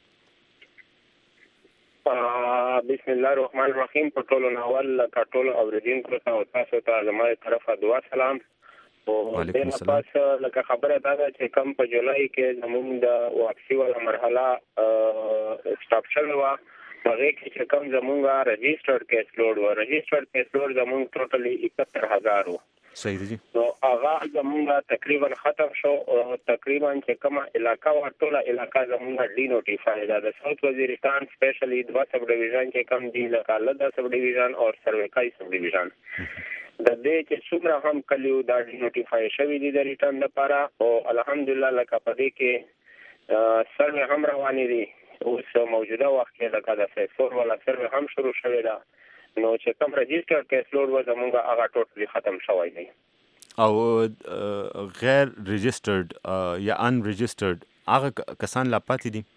بسم الله الرحمن الرحیم په ټولو ناول کټولو اوریدونکو ته او تاسو ته زموږ طرفه دعا سلام او د پاس لکه خبره دا ده چې کم په جولای کې زموږ د واپسی ولا مرحله سټاپ شوه هغه کې چې کم زموږه رجسټرډ کیس لوډ زموږ ټوټلی 71000 صحیح دی نو هغه زموږه تقریبا ختم شو او تقریبا چې کومه علاقہ ورټوله علاقہ زموږه ډی نوټیفای ده د ساوث وزیرستان سپیشلی دوا سب ډیویژن کې کم دی لکه لدا سب ډیویژن او سرویکای سب ډیویژن د دې چې څومره هم کلیو دا ډی نوټیفای شوی دی د ریټرن لپاره او الحمدلله لکه په دې کې سروې هم روانې دي اوس موجوده وخت کې لکه د فیسور ولا سروې هم شروع شوی ده نو چې کوم رجسټر کیس لوډ و زموږه هغه ټوټلی ختم شوی دی او غیر رجسټرډ یا ان رجسټرډ هغه کسان لا پاتې دي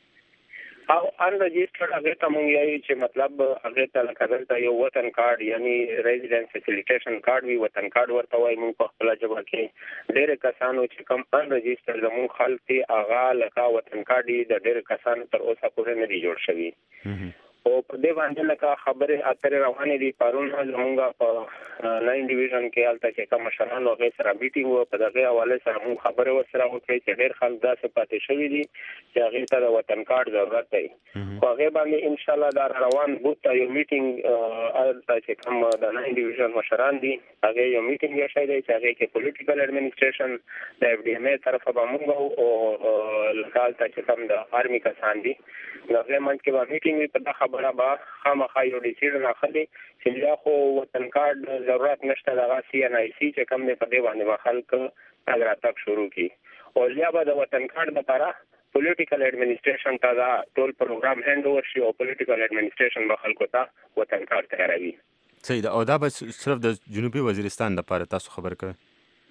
او ان رجسټرډ هغه ته مونږ یې چې مطلب هغه ته لکه دلته یو وطن کارت یعنی ریزیډنس فیسیلیټیشن کارت وی وطن کارت ورته وایي مونږ په خپل ژبه کې ډېر کسانو چې کوم ان رجسټرډ زموږ خلک دي هغه لکه وطن کارت د ډېر کسانو تر اوسه پورې نه دی جوړ شوی او په دې باندې لکه خبره اترې روانې دي پرون زموږه په 9 ډیویژن کې حالت کې کوم مشرانو غیر سره میټینګ و په دغه حواله سره موږ خبره وسره وکړې چې ډېر خلک داسې پاتې شوی دي چې هغه ته د وطن کارت ضرورت دی خو هغه باندې ان شاء الله دا روان بوت یو میټینګ چې کوم د 9 ډیویژن مشران دي هغه یو میټینګ یې شوی دی چې هغه کې پولیټیکل اډمنسټریشن د اف ډي ام ای طرفه به موږ او لکال ته چې کوم د آرمي کسان دي هغه منځ کې به میټینګ په دغه خبره به خامخا یو ډیسیژن اخلي چې دا خو وطن کارت ضرورت نشته دغه سی ان آی سی چې کوم دی په دې باندې خلک اگراتک شروع کی او بیا به د وطن کارت لپاره پولیټیکل اډمنسټریشن ته دا ټول پروګرام هند اوور شي او پولیټیکل اډمنسټریشن به خلکو ته وطن کارت تیاروي صحیح ده او دا به صرف د جنوبي وزیرستان لپاره تاسو خبر کوئ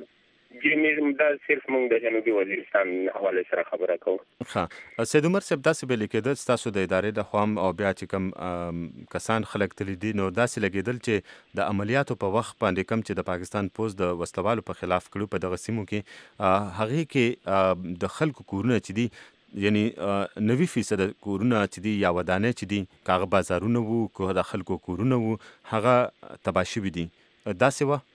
دا صرف موږ د جنوبي وزیرستان حواله سره خبره کوو ښه سید عمر صاحب داسې به لیکېدل ستاسو د ادارې د خوا او بیا چې کوم کسان خلک تللی دي نو داسې لګېدل چې د عملیاتو په وخت باندې کم چې د پاکستان پوځ د وسلوالو په خلاف کړو په دغه سیمو کې هغې کې د خلکو کورونه چې دي یعنی 90% کورونه چې دي یا ودانۍ چې دي کاغه بازارونه وو که د خلکو کورونه وو هغه تباه شوي دي داسې وه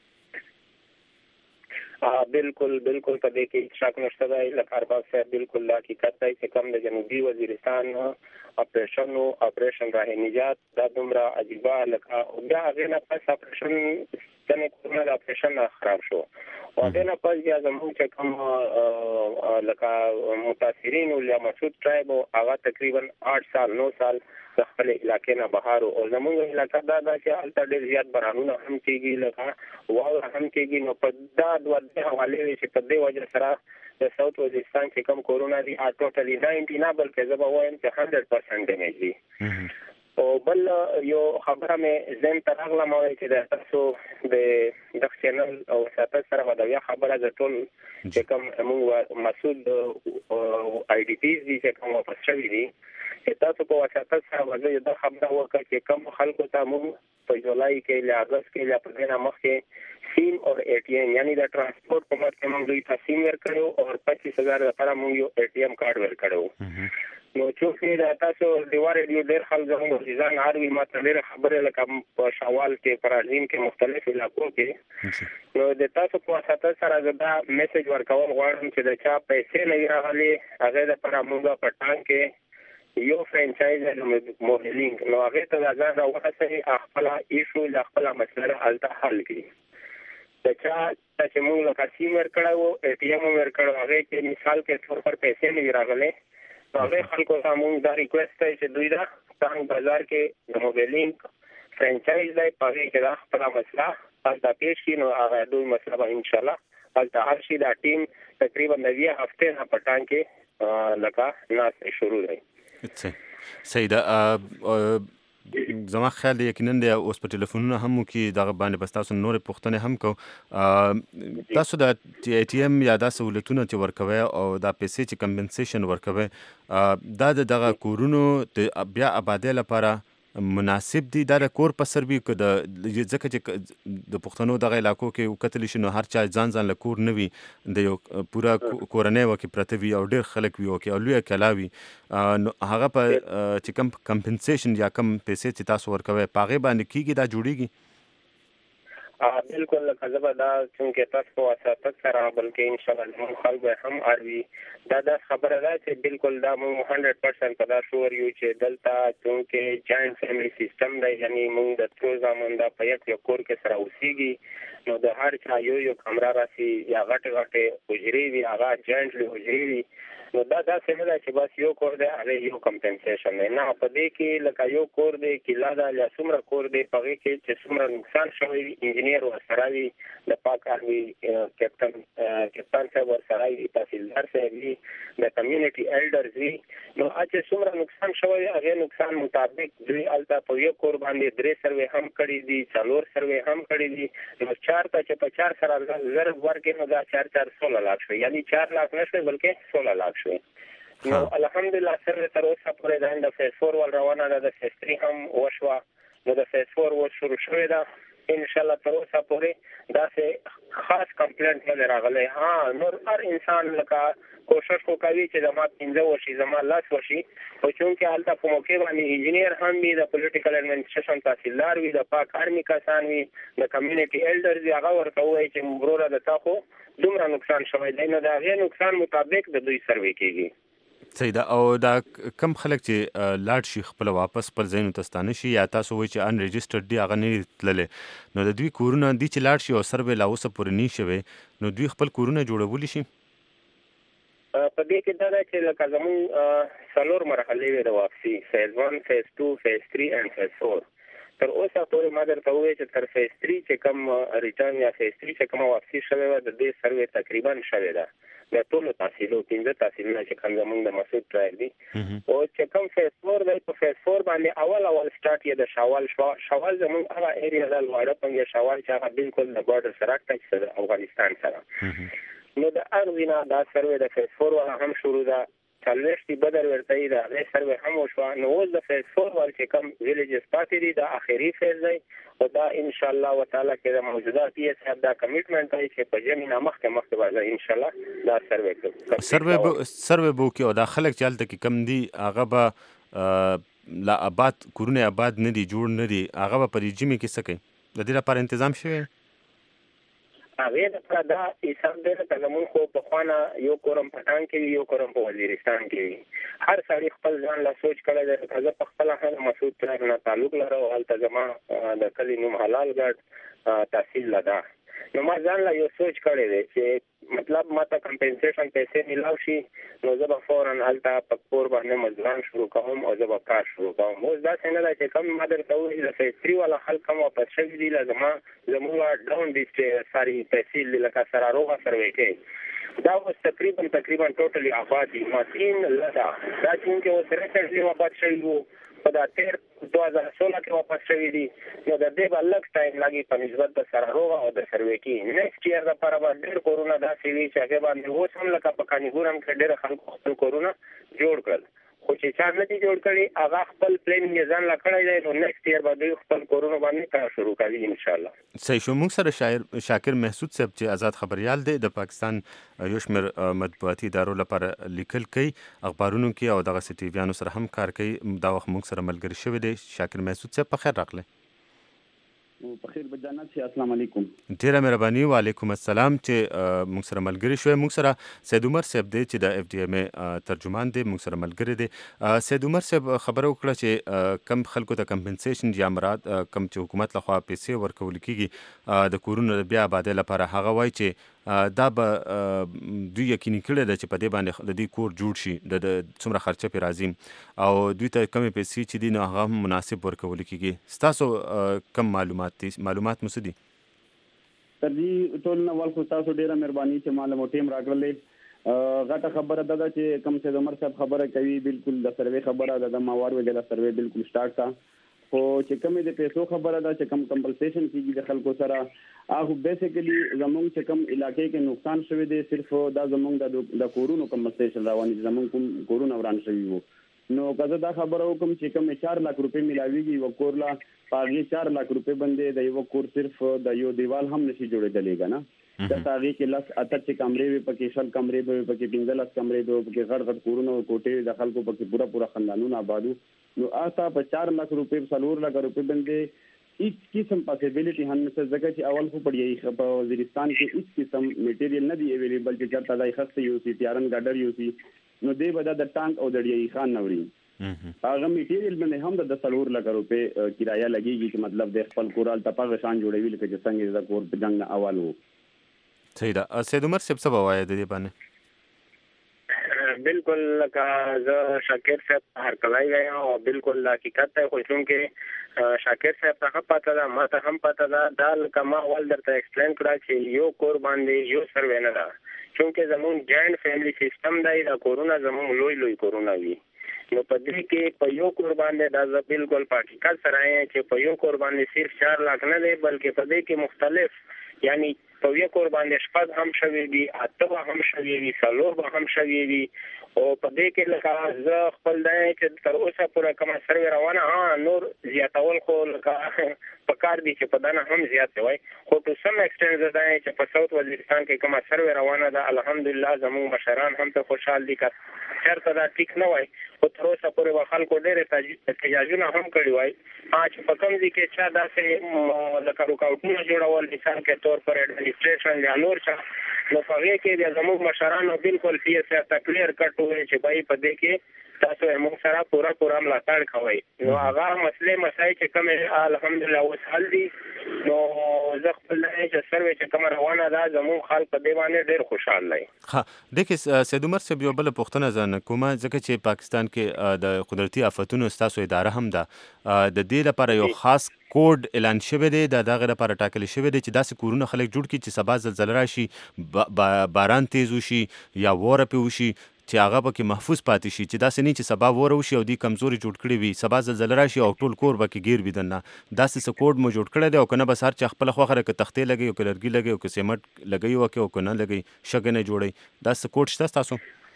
بالکل په دې کې شک نشته دی لکه ارباب صاحب بالکل حقیقت دی چې کوم د جنوبي وزیرستان اپریشن راه نجات دا دومره عجیبه لکه بیا هغه نه پس اپریشن څنګه کورونه د اپریشن خراب شو او دا نه پس بیا زموږ چې کوم لکه متاثرین ولیا مسعود ټرایب هغه تقریبا 8 سال 9 سال د خپل علاقې نه بهر او زموږ علاقې دا چې الته ډېر زیات بارانونه هم کېږي لکه واوره هم کېږي نو په دا دوه حوالې چې په دې وجه سره د ساوث وزیرستان چې کوم کورونا دي ټوټلی 90 نه بلکې زه به وایم چې 100% ډیمیج دي او بل یو خبره مې ځین ته راغله ما وایي چې د تاسو د دغه چینل او ساتل سره به دا یو خبره د ټول چې کوم موږ مسعود آی ډي پیز دي چې کوم واپس شوي دي چې تاسو په واسطه سره وځي دا خبره وکړه چې کوم خلکو ته موږ په جولای کې له اگست کې له په دې مخکې سیم او ای ټی ایم یعنی د ترانسپورت په مټ کې موږ دوی ته سیم ورکړو او 25000 لپاره موږ یو ای ټی ایم کارت ورکړو نو چې دا تاسو دیوار ډیر ډیر خلک زموږ ځان هاروي ماته ډیر خبره لکه په شوال کې پرازین کې مختلف علاقو کې نو د تاسو په واسطه سره دا میسج ورکول غواړم چې د چا پیسې نه راغلي هغه د پر موږ په ټان کې یو فرانچایز د موډلینګ نو هغه ته ځان راوړسي خپل ایشو د خپل مسله حل کړي د چا چې موږ له کسیم ورکړو ای ټی ایم ورکړو هغه کې مثال کې څو پر پیسې نه راغلي هغه خلکو ته موږ دا ریکوست کوي چې دوی دا څنګه بازار کې د موبایلینګ فرانچایز دی په کې دا خپل مسله تاسو پیښ کینو هغه دوی مسله به ان شاء الله حالت هر شي دا ټیم تقریبا 9 هفته نه پټان کې لکه ناس شروع دی سیدا زما خیال دی یقینا د اوس په ټلیفونونو هم کې دغه باندې بس تاسو نورې پوښتنې هم کو. تاسو د ای ټي ایم یا دا سہولتونه چې ورکوي او دا پیسې چې کمپنسیشن ورکوي دا دغه کورونو د بیا آبادۍ لپاره مناسب دي؟ دا د کور په سر وي که ځکه چې د پښتنو دغه علاقو کې وکتلی شي نو هر چا ځان له کور نه وي، د یو پوره کورنۍ وکې پرته وي او ډېر خلک وي وکې او لویه کلا وي، نو هغه په چې کم کمپنسیشن یا کم پیسې چې تاسو ورکوي په هغې باندې کېږي، دا جوړېږي؟ بالکل لکه زه به دا چونکې تاسو په وساطت سره بلکې انشاءالله زموږ خلک هم اړوي دا خبره ده چې بالکل دا موږ 100% په دا شور یو چې دلته چونکې جاینټ فیملی سیستم دی، یعنی موږ د څو زامن دا په یک کور کې سره اوسېږي، نو د هر چا یو کمره راسي یا غټې حجرې وي، هغه جاینټلی حجرې وي، نو دا داسې نه ده چې بس یو کور دی هغې یو کمپنسیشن دی، نه په دې کې لکه یو کور دی کیلا ده یا څومره کور دی په هغې کې چې څومره نقصان شوی وي انجینیر ورسره وي، د پاک آرمي کپتان صاحب ورسره وي، تحصیلدار صاحب وي، د کمیونټي ایلډرز وي، نو چې څومره نقصان شوی وي هغې نقصان مطابق دوی هلته په یو کور باندې 3 سروې هم کړي دي، 4 سروې هم کړي دي، نو 4 ته چې په 4 سره ضرب ورکړي نو دا 4 16 لاک شوي، یعنی 4 لاک نه شوي بلکې 16 لاک شوي. نو الحمدلله سره تر اوسه پورې دا د فیز 4 ول روانه ده، د فیز 3 هم وشوه، نو د فیز 4 و شروع شوې ده انشاءالله تر اوسه پورې داسې خاص کمپلینټ نه دی راغلی. ها نور هر انسان لکه کوشش کوي چې زما 15 وشي زما 10 وشي، خو چونکې هلته په موقع باندې انجینیر هم وي، د پولیټیکل ایڈمنسټریشن تحصیلدار وي، د پاک آرمي کسان وي، د کمیونټي ایلډرز وي، هغه ورته ووایي چې وروره د تا خو دومره نقصان شوی دی، نو د هغې نقصان مطابق د دوی سروې کېږي. صحیح ده. او دا کم خلک چې لاړ شي خپل واپس پر ځایونو ته ستانه شي یا تاسو وایي چې ان رجسټرډ دي هغه نه دي تللی، نو د دوی کورونه دي چې لاړ شي او سروې لا اوسه پورې نه شوی، نو دوی خپل کورونه جوړولی شي؟ په دې کې دا ده چې لکه زموږ 4 مرحلې وې د واپسي، فیز 1 فیز 2 فیز 3 and فیز 4. تر اوسه پورې ما درته ووایي چې تر فیز 3 چې کوم ریټرن یا فیز 3 چې کومه واپسي شوې وه د دې سروې تقریبا شوې ده د ټولو تحصیلو 15 تحصیلونه چې کوم زموږ د مسعود ټرایل دي، او چې کوم فیز 4 دی په فیز 4 باندې اول سټارټ یې د شاول زموږ هغه ایریا ده لواړه پنګې شاول چې هغه بالکل د بارډر سره ټچ ده افغانستان سره، نو د ارزینا دا سروې د فیز 4 والا هم شروع ده، 40 بدر ورته دی دا غي سروې هم وشوه، نو اوس د فیز 4 ول چې کوم ویلیجز پاتې دي د اخیری فیز دی، او دا ان شاء الله تعالی کې د موجوده پی اس اف دا کمیټمنټ دی چې په جمع مخکې به ان شاء الله دا سروې بو کې او دا خلک چې هلته کې کم دي هغه به لا آباد کورونه آباد نه دي جوړ نه دي، هغه به په دې جمع کې څه کوي؟ د دې لپاره تنظیم شوی؟ هغې دپاره دا حساب دی لکه زمونږ خو پخوانه یو کورم پټان کې وي یو کورم په وزیرستان کې وي، هر سړي خپل ځان له سوچ کړی دی. لکه زه پخپله هم مسعود ټرایب نه تعلق لرم او هلته زما د کلي نوم حلال ګډ تحصیل له ده، نو ما ځان له یو سوچ کړی دی چې مطلب ما ته کمپنسیشن پیسې میلاو شي نو زه به فوراً هلته په کور باندې مزدوران شروع کوم او زه به کار شروع کوم. اوس داسې نه ده چې کوم ما درته ووایي د فیز 3 والا خلک هم واپس شوي دي له زموږ ډاون پیسې لکه سراروغه سروې کې دا اوس تقریبا ټوټلي آباد دي، ماسین لده دا چونکې اوس ریسنټلي واپس شوي وو په دا 2016 کې واپس شوي دي، نو د دې به لږ ټایم لګي په نسبت د سراروغه او د سروې کې. نیکسټ ایئر دپاره به ډېر کورونه داسې وي چې هغې باندې اوس هم لکه په کانیګور هم کې ډېره خلکو خپل کورونه جوړ کړل، خو چې چا نه دي جوړ کړي هغه خپل پلانینګ یې ځان له کړی دی، نو نیکسټ ایئر به دوی خپل کورونه باندې کار شروع کوي انشاءالله. صحیح شو. موږ سره شاکر محسود صاحب چې آزاد خبریال دی د پاکستان یو شمېر مطبوعاتي ادارو لپاره لیکل کوي، اخبارونو کې او دغسې ټیویانو سره هم کار کوي، دا وخت موږ سره ملګری شوی دی. شاکر محسود صاحب په خیر راغلی. بخیر بجانت شي. السلام علیکم. ډیره مهرباني. وعلیکم السلام. چې موږ سره ملګری شوی. موږ سره سید عمر صاحب دی چې د اف ډي ام ای ترجمان دی، موږ سره ملګری دی. سید عمر صاحب خبره وکړه چې کم خلکو ته کمپنسیشن یا مراد کم چې حکومت لخوا پیسې ورکول کیږي د کورونو بیا آبادۍ لپاره، هغه وایي چې دا به دوی یقیني کړی ده چې په دې باندې د دې کور جوړ شي، د څومره خرچه پرې راځي او دوی ته کمې پیسې چې دي نو هغه هم مناسب ورکول کیږي. ستاسو کم معلومات دي؟ معلومات مو څه دي؟ تر دې ټول نه ول خو تاسو ډیره مهرباني چې معلومات ټیم راغلې. غټه خبره ده چې کم سید عمر صاحب خبره کوي، بالکل د سروې خبره ده، د ماوار وګړه سروې بالکل سٹارټ تا خو چې کومې د پیسو خبره ده چې کوم کمپنسیشن کیږي د خلکو سره هغه بیسیکلی زمونږ چې کوم علاقې کې نقصان شوی دی صرف دا زمونږ د کورونو کمپنسیشن راوړي زمونږ کوم کورونه وران شوي وو نو کله دا خبره وکم چې کوم 4 لک روپے ملاويږي وکورلا پاغي 4 لک روپے باندې د یو کور صرف د یو دیوال هم نشي جوړېدلېګا نه د تاغي کې لس اته چې کمرې وي پکې شل کمرې به پکې 15 کمرې به پکې غړ کورونه او کوټې د خلکو پکې پورا خاندانونه آبادو نو آتا په 4 لک روپے 4 لک روپے باندې هیڅ قسم پاسبিলিټي هم نشته ځکه چې اول خو پړې په وزیرستان کې هیڅ قسم میټیریل نه دی اویلیبل چې چرته دای خسته یو سي تیارن ګاډر یو سي نو دی به د ټانک او د ډی خان نوري هغه میټیریل باندې هم د 4 لک روپے کرایه لګیږي چې مطلب د خپل کورال تپغه شان جوړوي لکه چې څنګه د کور په جنگ نه اول وو صحیح ده سید عمر صاحب څه وایي د دې باندې بالکل لکه زه شاکر صاحب هر کله غوایم او بالکل حقیقت ته خو چې شاکر صاحب ته پته ده ما ته هم پته ده دا لکه ما ول درته ایکسپلین کړه چې یو کور باندې یو سروې نه ده چونکه زموږ جاینټ فیملی سیستم دی دا کورونه زموږ لوی کورونه وي نو په دې کې په یو کور باندې دا بالکل په حقیقت سره چې په یو کور باندې صرف 4 لک نه دی بلکې په دې کې مختلف یعنی په یو کور باندې شپږ هم شوي دي اته هم شوي دي څلور هم شوي دي او په دې کې لکه زه خپل دی چې تر اوسه پورې کومه سروې روانه نور زیاتول خو لکه په کار دي چې په دانه هم زیات وي خو په سم ایکسټنډ زده چې په ساوث وزیرستان کې کومه سروې روانه ده الحمدلله زموږ مشران هم ته خوشحال دي که چېرته دا ټیک نه وای خو تر اوسه پورې خلکو ډېرې احتجاجونه هم کړي وای چې په کوم ځای کې چا داسې لکه رکاوټونه جوړول مثال کې طور پر ایډمنسټریشن یا نور چا نو په هغې کې د زموږ مشرانو بالکل پی ایس ایف ته کلیر کټ وویل چې بای په دې کې تاسو موږ سره پورا ملاتړ کوئ نو هغه مسلې مسایل چې کومې الحمدلله اوس حل دي نو زه خپل چې سروې چې کومه روانه ده زموږ خلک په دې باندې ډېر خوشحال دی ښه دغه سید عمر صاحب یو بل پوښتنه ځنه کومه ځکه چې پاکستان کې د قدرتي آفتونو ستاسو اداره هم ده د دې لپاره یو خاص کوډ اعلان شوی دی د دغه لپاره ټاکل شوی دی چې داسې کورونه خلک جوړ کړي چې سبا زلزلہ راشي باران تیز وشي یا وره پې وشي چې هغه پکې محفوظ پاتې شي چې داسې نه چې سبا وره وشي او دې کمزوري جوړ کړي وي سبا زلزلہ راشي او ټول کور پکې ګیر وي دننه داسې څه کوډ مو جوړ کړی دی او که نه بس هر چا خپله خوښه که تختې لګوي او که لرګي لګوي او که سیمټ لګوي او که نه لګوي شګه نه جوړوي داسې کوډ شته ستاسو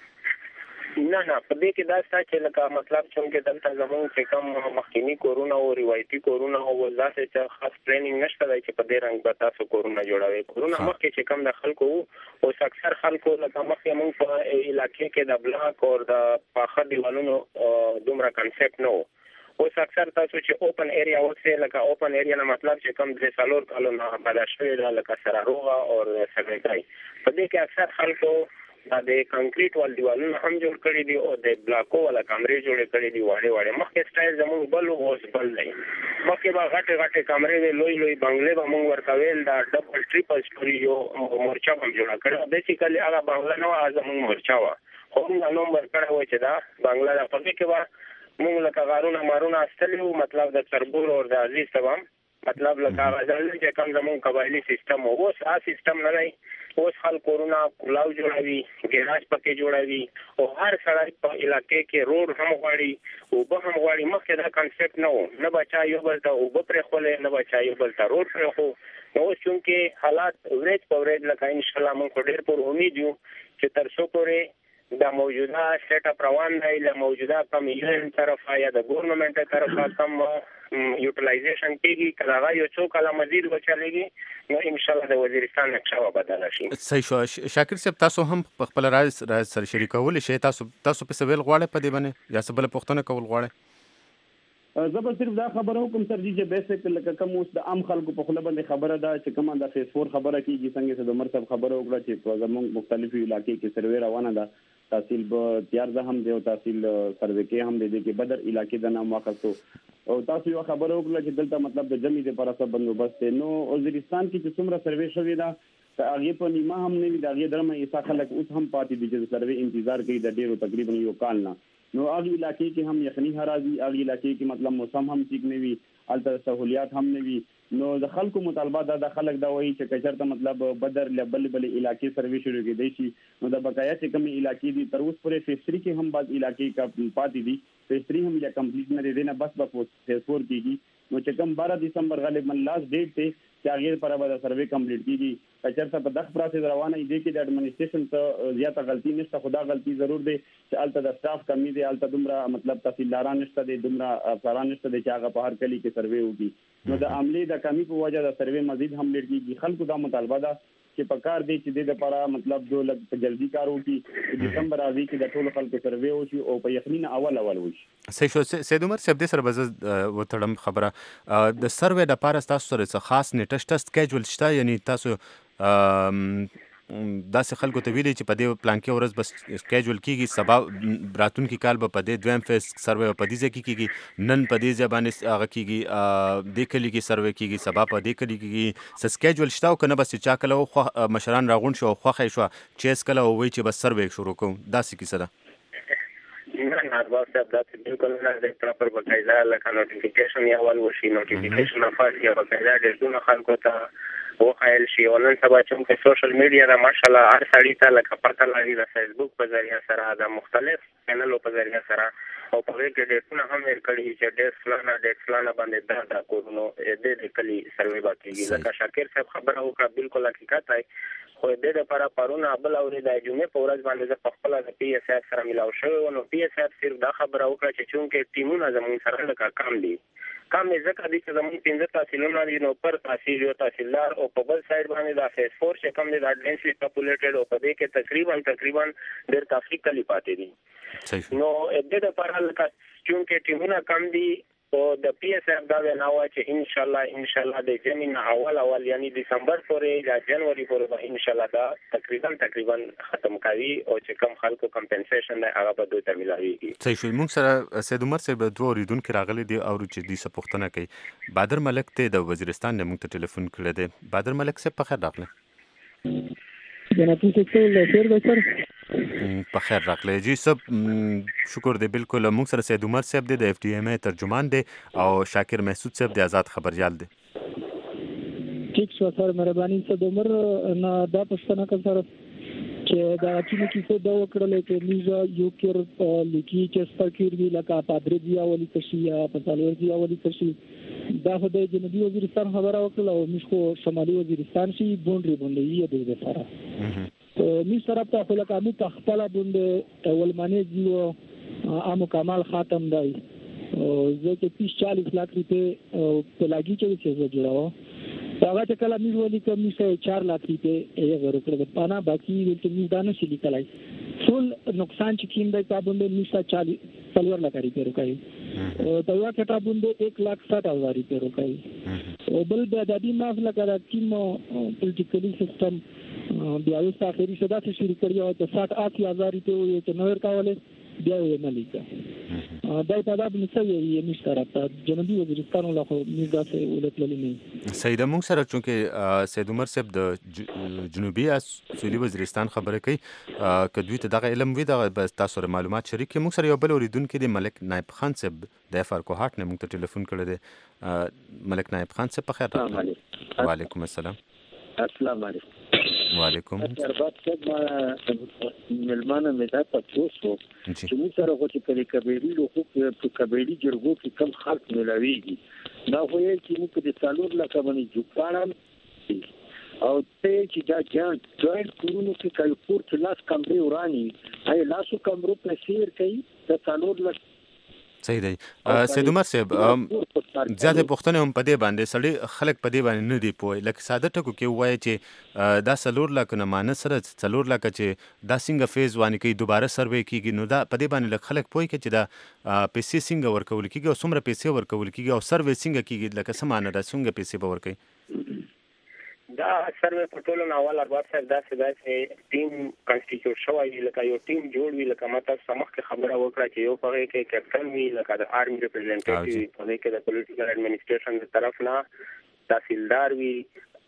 نه په دې کې دا ستا چې لکه مطلب چې دلته زموږ چې کوم مخکینی کورونه او روایتي کورونه او داسې چې خاص ټریننګ نشته دی چې په دې رنګ به تاسو کورونه جوړوي کورونه مخکې چې کوم د خلکو اوس اکثر خلکو لکه مخکې موږ په علاقې کې د بلاک او د پاخه دیوالونو دومره کنسپټ نه و اوس اکثر تاسو چې اوپن ایریا وڅې لکه اوپن ایریا نه مطلب چې کوم د سالور کالونه پیدا شوی دا لکه سراروغه او سګریټای په دې کې اکثر خلکو دا د کنکریټ ول دیوالونه هم جوړ کړی دي او د بلاکو ولا کمرې جوړې کړې دي واړې مخکې سټایل زموږ بل اوس بل دی مخکې به غټې کمرې لوی بنگلې به موږ ورته ویل دا ډبل ټریپل سټوري یو مورچا هم جوړه کړې بیسیکلی هغه بنگله نه وه زموږ مورچا وه خو موږ نوم ورکړی و چې دا بنگله ده په دې کې به موږ لکه غارونه مارونه استلي وو مطلب د تربور او د عزیز ته هم مطلب لکه هغه ځل چې کوم زموږ قبایلي سیستم و اوس سیستم نه دی اوس خلک کورونه کلاو جوړوي ګراج پکې جوړوي او هر سړی په علاقې کې روډ هم غواړي اوبه هم غواړي مخکې دا کنسپټ نه و نه به چا یو بل ته اوبه پرېښولې نه به چا یو بل ته روډ پرېښو نو اوس چونکې حالات ورځ په ورځ لکه انشاءالله موږ خو ډېر پر امید یو چې تر څو پورې د موجوده سیټ اپ روان دی له موجوده کم یون طرفه یا د ګورنمنټ طرفه کم یوټیلایزیشن کېږي که هغه یو څو کاله مزید وچلېږي نو انشاءالله د وزیرستان نقشه به بدله شي صحیح شو شاکر صاحب تاسو هم په خپل راز سره شریکولی شئ تاسو په څه ویل غواړئ په دې باندې یا څه بله پوښتنه کول غواړئ زه به صرف دا خبره وکړم سر جي چې بیسک لکه کوم اوس د عام خلکو په خوله باندې خبره ده چې کومه د فیس 4 خبره کېږي څنګه چې د عمر صاحب خبره وکړه چې په زموږ مختلفو علاقې کې سروې روانه ده تحصیل به تیار ده هم دی او تحصیل سروې کې هم دی چې بدر علاقې د نام واخستو او تاسو یو خبره وکړه چې دلته مطلب د جمعې لپاره څه بندوبست دی نو وزیرستان کې چې څومره سروې شوې ده که هغې په نیمه هم نه وي د هغې درمه ایسا خلک اوس هم پاتې دي چې د سروې انتظار کوي د ډېرو تقریبا یو کال نه نو هغې علاقې کې هم یخني راځي هغې علاقې کې مطلب موسم هم ټیک نه وي الته سہولیات هم نه وي. نو د خلکو مطالبه د خلک دا وایي چې کچرته مطلب بدر لبل علاقې سروي شروع کېدای شي. نو د بقایا چې کوم علاقې دي تر اوسه پورې فیز 3 کې هم بعض علاقې کا پاتې دي. فیز 3 هم یا کمپلیټ نه دي نه بس په فیز 4 کېږي. نو چې کوم 12 دسمبر غالبا لاست ډیټ ته چې هغه پر به سروي کمپلیټ کیږي. کچرته په دغه پروسس روانه دی کې د اډمنسټریشن ته زیاته غلطي نشته. خدا غلطي ضرور دی چې الته د سټاف کمی دی، الته دومره مطلب تحصیلداران نشته دي، دومره افسران نشته دي چې هغه په هر کلی کې سروي وکړي. نو د عملي د کمی په وجه د سروي مزید هم لیټ کیږي. خلکو دا مطالبه ده چې په کار دی چې د لپاره مطلب دو لږ په جلدی کار وکړي، دسمبر راځي چې د ټولو خلکو سروي وشي او په یقینا اول وشي. صحیح شو. سید عمر صاحب دې سره بز وتړم خبره د سروي د لپاره تاسو سره خاص نیټه شته سکیجول شته، یعنی تاسو داسې خلکو ته ویلي چې په دې پلان کې ورځ بس سکیجول کیږي، سبا راتلونکي کال به په دې دویم فیز سروي په دې ځای کې کیږي، نن په دې ځای باندې هغه کیږي، دې کلي کې سروي کیږي، سبا په دې کلي کیږي. څه سکیجول شته او کنه بس چا کله مشران راغون شو خوښه شو چې کله وایي چې بس سروي شروع کوم، داسې کیسه ده؟ نه ارباب صاحب دا بالکل نه دی. پراپر باقاعده لکه نوټیفیکیشن یا اول وشي، نوټیفیکیشن افاس یا باقاعده ډیرونه خلکو ته وخایل شي. او نن سبا چې سوشل میډیا دا ماشاءالله هر سړی ته لکه پته لري د فیسبوک په ذریعہ سره، د مختلف چینلو په ذریعہ سره، او په هغه کې ډیټونه هم ورکړي چې ډیټ فلانه باندې دا کورونو د کلی سروي باندې لکه شاکر صاحب خبره وکړه، بالکل حقیقت دی. خو د لپاره پرونه بل اوري د جمعې په ورځ باندې د خپل د پی اس اف سره ملاو شو. نو پی اس اف صرف دا خبره وکړه چې چونکه ټیمونه زموږ سره لکه کم دي ځکه دي چې زموږ 15 تحصیلونه دي، نو پر تحصیل یو تحصیلدار او په بل سایډ باندې د فیز 4 چې کم دي د ډینسلی پاپولیټډ، او په دې کې تقریبا ډېر کافي کلی پاتې دي. نو د لپاره لکه چونکه ټیمونه کم دي او د پی اس اف دا وینا چې ان شاء الله د جنوري اول یعنی دسمبر پورې یا جنوري پورې به ان شاء الله دا تقریبا ختم کوي او چې کم خلکو کمپنسیشن دی هغه به دوی ته ملایوي. صحیح شو. موږ سره سید عمر صاحب دوه اوریدونکو راغلي دي او چې دې څه پوښتنه کوي. بادر ملک ته د وزیرستان نه موږ ته ټلیفون کړی دی. بادر ملک صاحب په خیر راغلی. جناب سیکل خیر دی سر. په خیر راغلی جی صاحب، شکر دی. بالکل موږ سره سید عمر صاحب دی د اف ډی ایم ای ترجمان دی او شاکر محسود صاحب دی آزاد خبريال دی. ٹھیک شو سر، مهرباني سید عمر نه دا پښتنه کوم سره چې دا چې کیسه دا وکړل چې موږ یو کېر لیکي چې سپکیر دی لکه پادری دی اولی کشي یا پتالور دی اولی کشي دا خدای جنوبي وزیرستان خبره وکړه او موږ خو شمالي وزیرستان شي بونډري باندې یې د سره می سره په خپل کامو تخپل باندې ولمنه دیو امو کمال خاتم دی زه چې 30-40 لاکھ روپے په لاګي کې څه جوړاو هغه چې کله می ولي کوم څه 4 لاکھ روپے یې ورکړل پانا باقي ولته می دانه شي لیکلای ټول نقصان چې کیم دی تابونده می 40 لاکھ روپے ورکړي دا یو کتاب باندې 1,60,000 روپے ورکړي او بل د دې ماف لکه ټیم پولیټیکلی سیستم بیا یو ساخري شدا چې شروع کړی او د 60,000 روپے یو چې نور کاوله بیا یې مليکه دا په دا باندې څه یې نشته راته جنوبي وزیرستان له خو میزه سه ولټللی نه. سید موږ سره چونکه سید عمر صاحب د جنوبي سویلي وزیرستان خبره کوي کدوې ته دغه علم وي دغه بس تاسو سره معلومات شریک کړئ. موږ سره یو بل اوریدونکو دی ملک نایب خان صاحب د اف ار کوهات نه موږ ته ټلیفون کړی دی. ملک نایب خان صاحب په خیر راغلی. وعلیکم السلام. السلام علیکم. وعلیکم. ارباب صاحب ملمانه مې دا تاسو چې موږ سره غوښتل کړي کبيري لوخو په کبيري جرګو کې کم خلک ملاويږي دا خو یې چې موږ د سالور لکه باندې جوړم او ته چې دا جوړ کورونو کې کله پورت لاس کمرې ورانی هاي لاسو کمرو په سیر کوي د سالور لکه صحیح دی. سید عمر صاحب زیاته پوښتنه هم په دې باندې سړی خلک په دې باندې نه دی پوي لکه ساده ټکو کې وایي چې دا سلور لکه نه مانه سره سلور لکه چې دا څنګه فیز وانی کوي دوباره سروي کیږي نو دا په دې باندې لکه خلک پوي چې دا پیسې څنګه ورکول کیږي او څومره پیسې ورکول کیږي او سروي څنګه کیږي لکه سمانه دا څنګه پیسې به ورکړي. دا سروي په ټولو اول ارباب صاحب دا چې ټیم کنسټیټیوټ شوی لکه یو ټیم جوړ وي لکه ماته سمخ کې خبره وکړه چې یو پغې کې کیپټن وي لکه د آرمي ریپرزینټیټیو په دې کې د پولیټیکل اډمنسټریشن تر طرف نه تحصیلدار وي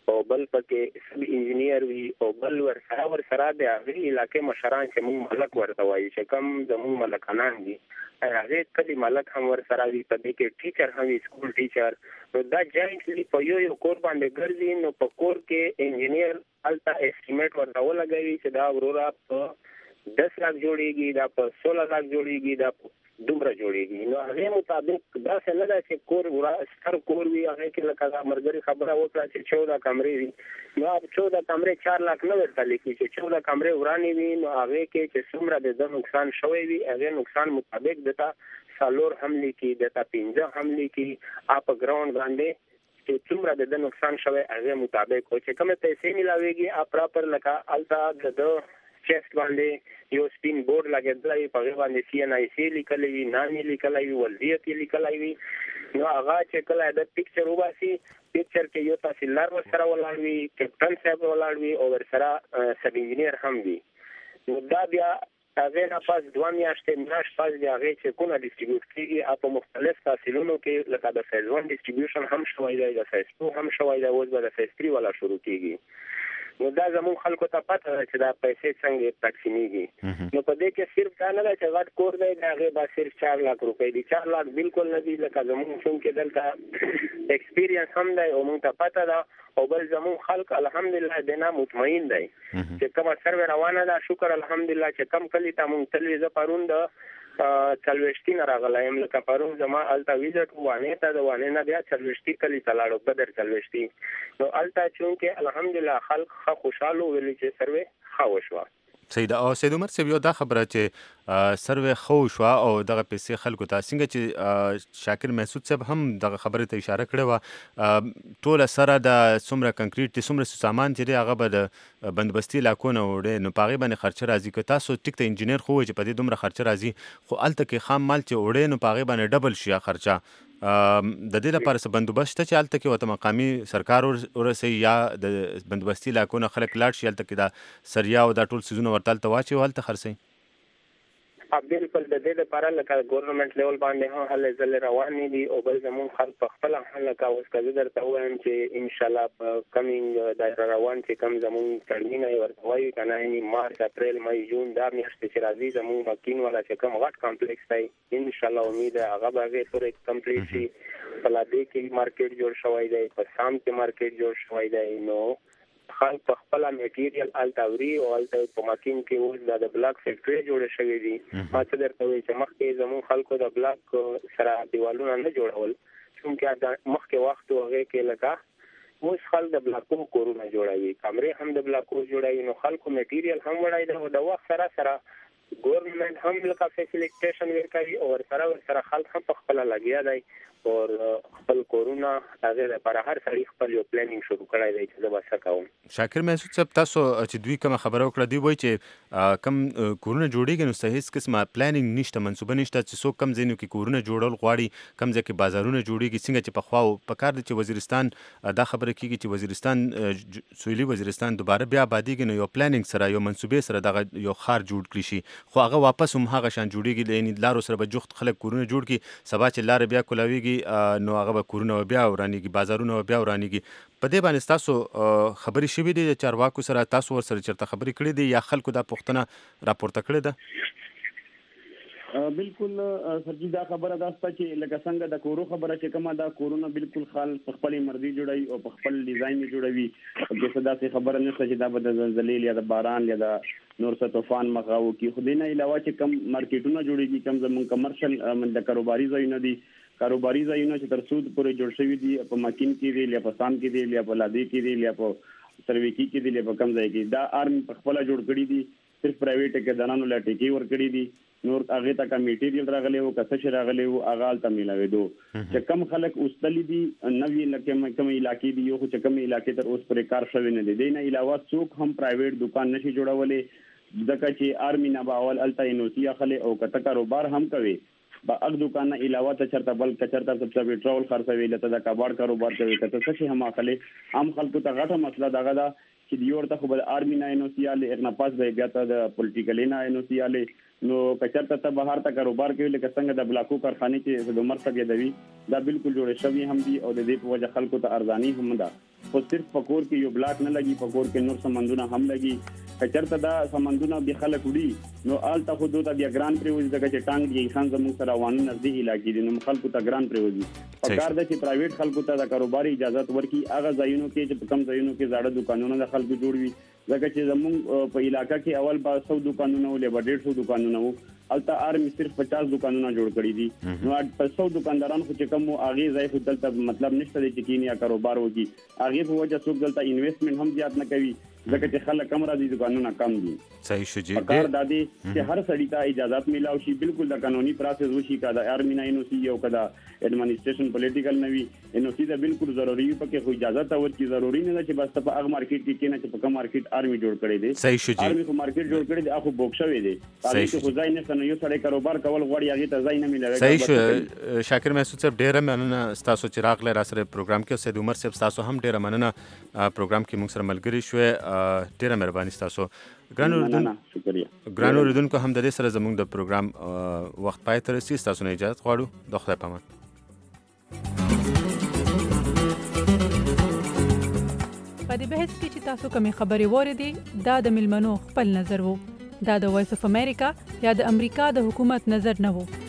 او بل پکې سب انجینیر وي او بل ورسره د هغه علاقې مشران چې موږ ملک ورته وایي چې کم زموږ ملکانان دي هغه کلی ملک هم ورسره وي په دې کې ټیچر هم وي سکول ټیچر نو دا جاینټلی په یو کور باندې ګرځي نو په کور کې انجینیر الټا اسټیمیټ ورته ولګوي چې دا ورورا په 10 लाख جوړيږي دا په 16 लाख جوړيږي دا دومره جوړيږي نو هغه مطابق دا څنګه دا چې کور ورا ستر کور وی هغه کې لکه مرګري خبره وکړه چې 14 کمرې وي نو 14 کمرې 4 लाख نه ورته لیکي چې 14 کمرې ورانی وي نو هغه کې چې څومره د نقصان شوی وي هغه نقصان مطابق دتا سالور حمله کې دتا 15 حمله کې اپ ګراوند باندې چې څومره د نقصان شوی هغه مطابق او چې کومه پیسې ملاويږي اپ پراپر لکه الټا د چیسټ باندې یو سپین بورډ لګیدلی په هغه باندې سی ان آی سی لیکلی وي نامې لیکلی وي ولدیت لیکلی وي نو هغه چې کله د پکچر وباسي پکچر کې یو تحصیلدار ورسره ولاړ وي کپټن صاحب ولاړ وي او ورسره سب انجینیر هم وي نو دا بیا هغه نه پاس 2 میاشتې پاس بیا هغه چې کومه ډیسټریبیوټ کیږي په مختلف تحصیلونو کې لکه د فیز 1 ډیسټریبیوشن هم شوی دی د فیز 2 هم شوی دی اوس به د فیز 3 ولا شروع کیږي نو دا زمون خلکو ته پته ده چې دا پیسې څنګه تقسیمېږي نو په دې کې صرف دا نه ده چې غټ کور دی هغه به صرف 4 लाख روپۍ دي 4 लाख بالکل نه دي لکه زمون څنګه دلته ایکسپیرینس هم دی او موږ ته پته ده او بل زمون خلک الحمدلله دنا مطمئن دی چې کومه سروې روانه ده شکر الحمدلله چې کم کلی ته مونږ تلوي ز پروند چلوشتي نه راغلایم لکه پرون زما الټا ویزټ وانه ته د وانه نه بیا چلوشتي کلی تلاړو بدر چلوشتي نو الټا چونکه الحمدلله خلک خوشاله ویل چې سروې خاوشوا سید او سید عمر سیب یو دا خبره چې سروې خو شو او دغه پیسې خلکو ته څنګه چې شاکر محسود صاحب هم دغه خبره ته اشاره کړې و ټول سره د څومره کنکریټ څومره سامان چې هغه به د بندبستي علاقونه وړي نو پاغي باندې خرچ راځي که تاسو ټیک ته انجینیر خو چې په دې دومره خرچ راځي خو الته کې خام مال چې وړي نو پاغي باندې ډبل شي خرچه د دې لپاره څه بندوبست شته چې الته کې وته مقامي سرکار ورسي یا د بندوبستي علاقونه خلک لاړ شي الته کې دا سریا او دا ټول سيزونه ورتل ته واچي ولته خرڅي بالکل د دې لپاره لکه ګورنمنت لیول باندې هم هله زل روان دي او بل زمون خلک په خپل حل کا اوس کله درته وایم چې ان شاء الله په کمینګ د روان چې کم زمون ترمینه ورته وایي کنه یعنی مارچ اپریل مې جون دا میاشتې چې راځي زمون مکین ولا چې کم غټ کمپلیکس دی ان شاء الله امید هغه به پوره کمپلیټ شي په لادې کې مارکیټ جوړ شوی دی په سام کې مارکیټ جوړ شوی دی نو خلک په خپل میټیریال الټاوري او الټا په ماکین کې اوس د بلاک فیکټری جوړ شوی دي ما څه درته وایي چې مخکې زموږ خلکو د بلاک سره دیوالونه نه جوړول چې مخکې وخت هغه کې لکه اوس خلک د بلاکو کورونه جوړوي کمرې هم د بلاکو جوړوي نو خلکو میټیریال هم وړای دی د وخت سره ګورنمنت هم لکه فیسیلیټیشن ورکوي او سره خلک هم په خپل لګیا دی اور خپل کورونا هغه لپاره هر سړي خپل یو پلانینګ شروع کړی دی چې زه به کوم شاکر محسود صاحب تاسو چې دوی کوم خبره وکړه دی وای چې کم کورونا جوړیږي نو صحیح قسمه پلانینګ نشته منصوبه نشته چې څوک کم زینو کې کورونا جوړول غواړي کم ځکه بازارونه جوړیږي څنګه چې په خواو په کار دي چې وزیرستان دا خبره کیږي چې وزیرستان سویلي وزیرستان دوباره بیا آبادیږي نو یو پلانینګ سره یو منصوبه سره دغه یو خار جوړ کړی شي خو هغه واپس هم هغه شان جوړیږي یعنی لارو سره به جوخت خلک کورونا جوړ کی سبا چې لار بیا کولاویږي نو هغه به کورونا بیا ورانیږي بازارونه بیا ورانیږي په دې باندې تاسو خبرې شوې دي چې چارواکو سره تاسو ور سره چرته خبرې کړې دي یا خلکو دا پوښتنه راپورته کړې ده بالکل سرجی دا خبره دا ستا چې لکه څنګه د کورو خبره چې کومه دا کورونا بالکل خال په خپل مرضی جوړوي او په خپل ډیزاین جوړوي چې صدا څه خبره نشته چې دا به د زلزلې یا د باران یا د نور څه طوفان مغاو کی خو دې نه علاوه چې کم مارکیټونه جوړيږي کم زمون کمرشل د کاروباري ځایونه دي کاروباري ځایونه چې تر سود پورې جوړ شوی دي په ماکین کې دي یا په سام کې دي یا په لادې کې دي یا په سرویکی کې دي یا په کم ځای کې دا ارم په خپل جوړ کړی دي صرف پرایویټ کې دنانو لاټي کې ور کړی دي نور هغه تا کا میټیریل راغلی او کڅ شي راغلی او اغال ته ملاوي دو چې کم خلک اوستلی دي نوې لکه کم علاقې دي یو چې کم علاقې تر اوس پرې کار شوی نه دي نه علاوه څوک هم پرایویټ دکان نشي جوړولې ځکه چې ارمی نه باول الته انوسی اخلي او کته کاروبار هم کوي با اګ دکان نه علاوه ته چرته بل کچرته څه پیټرول خرڅوي لته د کباړ کاروبار کوي کته څه هم اخلي عام خلکو ته غټه مسله دغه دا چې دیور ته خو بل ارمی نه انوسیاله اغنا پاس به بیا ته د پولیټیکل نه انوسیاله نو کچرته ته بهر ته کاروبار کوي لکه څنګه د بلاکو کارخانه کې د عمر څخه دوی دا بالکل جوړ شوی هم دي او د دې په وجه خلکو ته ارزانی هم ده خو صرف پکور کې یو بلاک نه لګي، پکور کې نور سمندونه هم لګي. کچرته دا سمندونه به خلک وړي نو آلته خو دوی ته بیا ګران پریوځي ځکه چې ټانګ دی انسان زموږ سره وانه نږدې علاقې دي نو خلکو ته ګران پریوځي. پکار ده چې پرایویټ خلکو ته د کاروباري اجازه ورکړي هغه ځایونو کې چې کم ځایونو کې زاړه دکانونه د خلکو جوړ وي ځکه چې زموږ په علاقې کې اول با 100 دکانونه ولې به 150 دکانونه وو الته آرمي صرف 50 دکانونه جوړ کړی دي نو په 100 دکانداران خو چې کوم اغه ځای خو دلته مطلب نشته چې کینیا کاروبار وکي اغه په وجه څوک دلته انویسټمنټ هم زیات نه کوي ځکه چې خلک کم راځي دکانونه کم دي. صحیح شو جی. کار دادی چې هر سړی ته اجازه ملاوي شي بالکل د قانوني پروسس وشي کدا آرمي نه نو سی یو کدا ایڈمنسټریشن پولیټیکل نوي نو سی دا بالکل ضروري پکې خو اجازه ته ورکړي ضروري نه چې بس په هغه مارکیټ کې نه چې په کوم مارکیټ آرمي جوړ کړي دي. صحیح شو جی. آرمي کو مارکیټ جوړ کړي دي اخو بوکشوي دي هغه کې خو ځای نه سن یو سړی کاروبار کول غواړي هغه ته ځای نه ملوي. صحیح شو. شاکر محسود صاحب ډیره مننه تاسو چې راغله را سره پروګرام کې سید عمر صاحب تاسو هم ډیره مننه پروګرام کې موږ سره ملګری شوې ډیره مهرباني تاسو. ګران اوریدونکو هم د دې سره زموږ د پروګرام وخت پای ته رسیدي تاسو نه اجازه غواړو د خدای پامان. په دې بحث کې چې تاسو کومې خبرې واورېدې دا د ملمنو خپل نظر وو دا د وایس اف امریکا یا د امریکا د حکومت نظر نه وو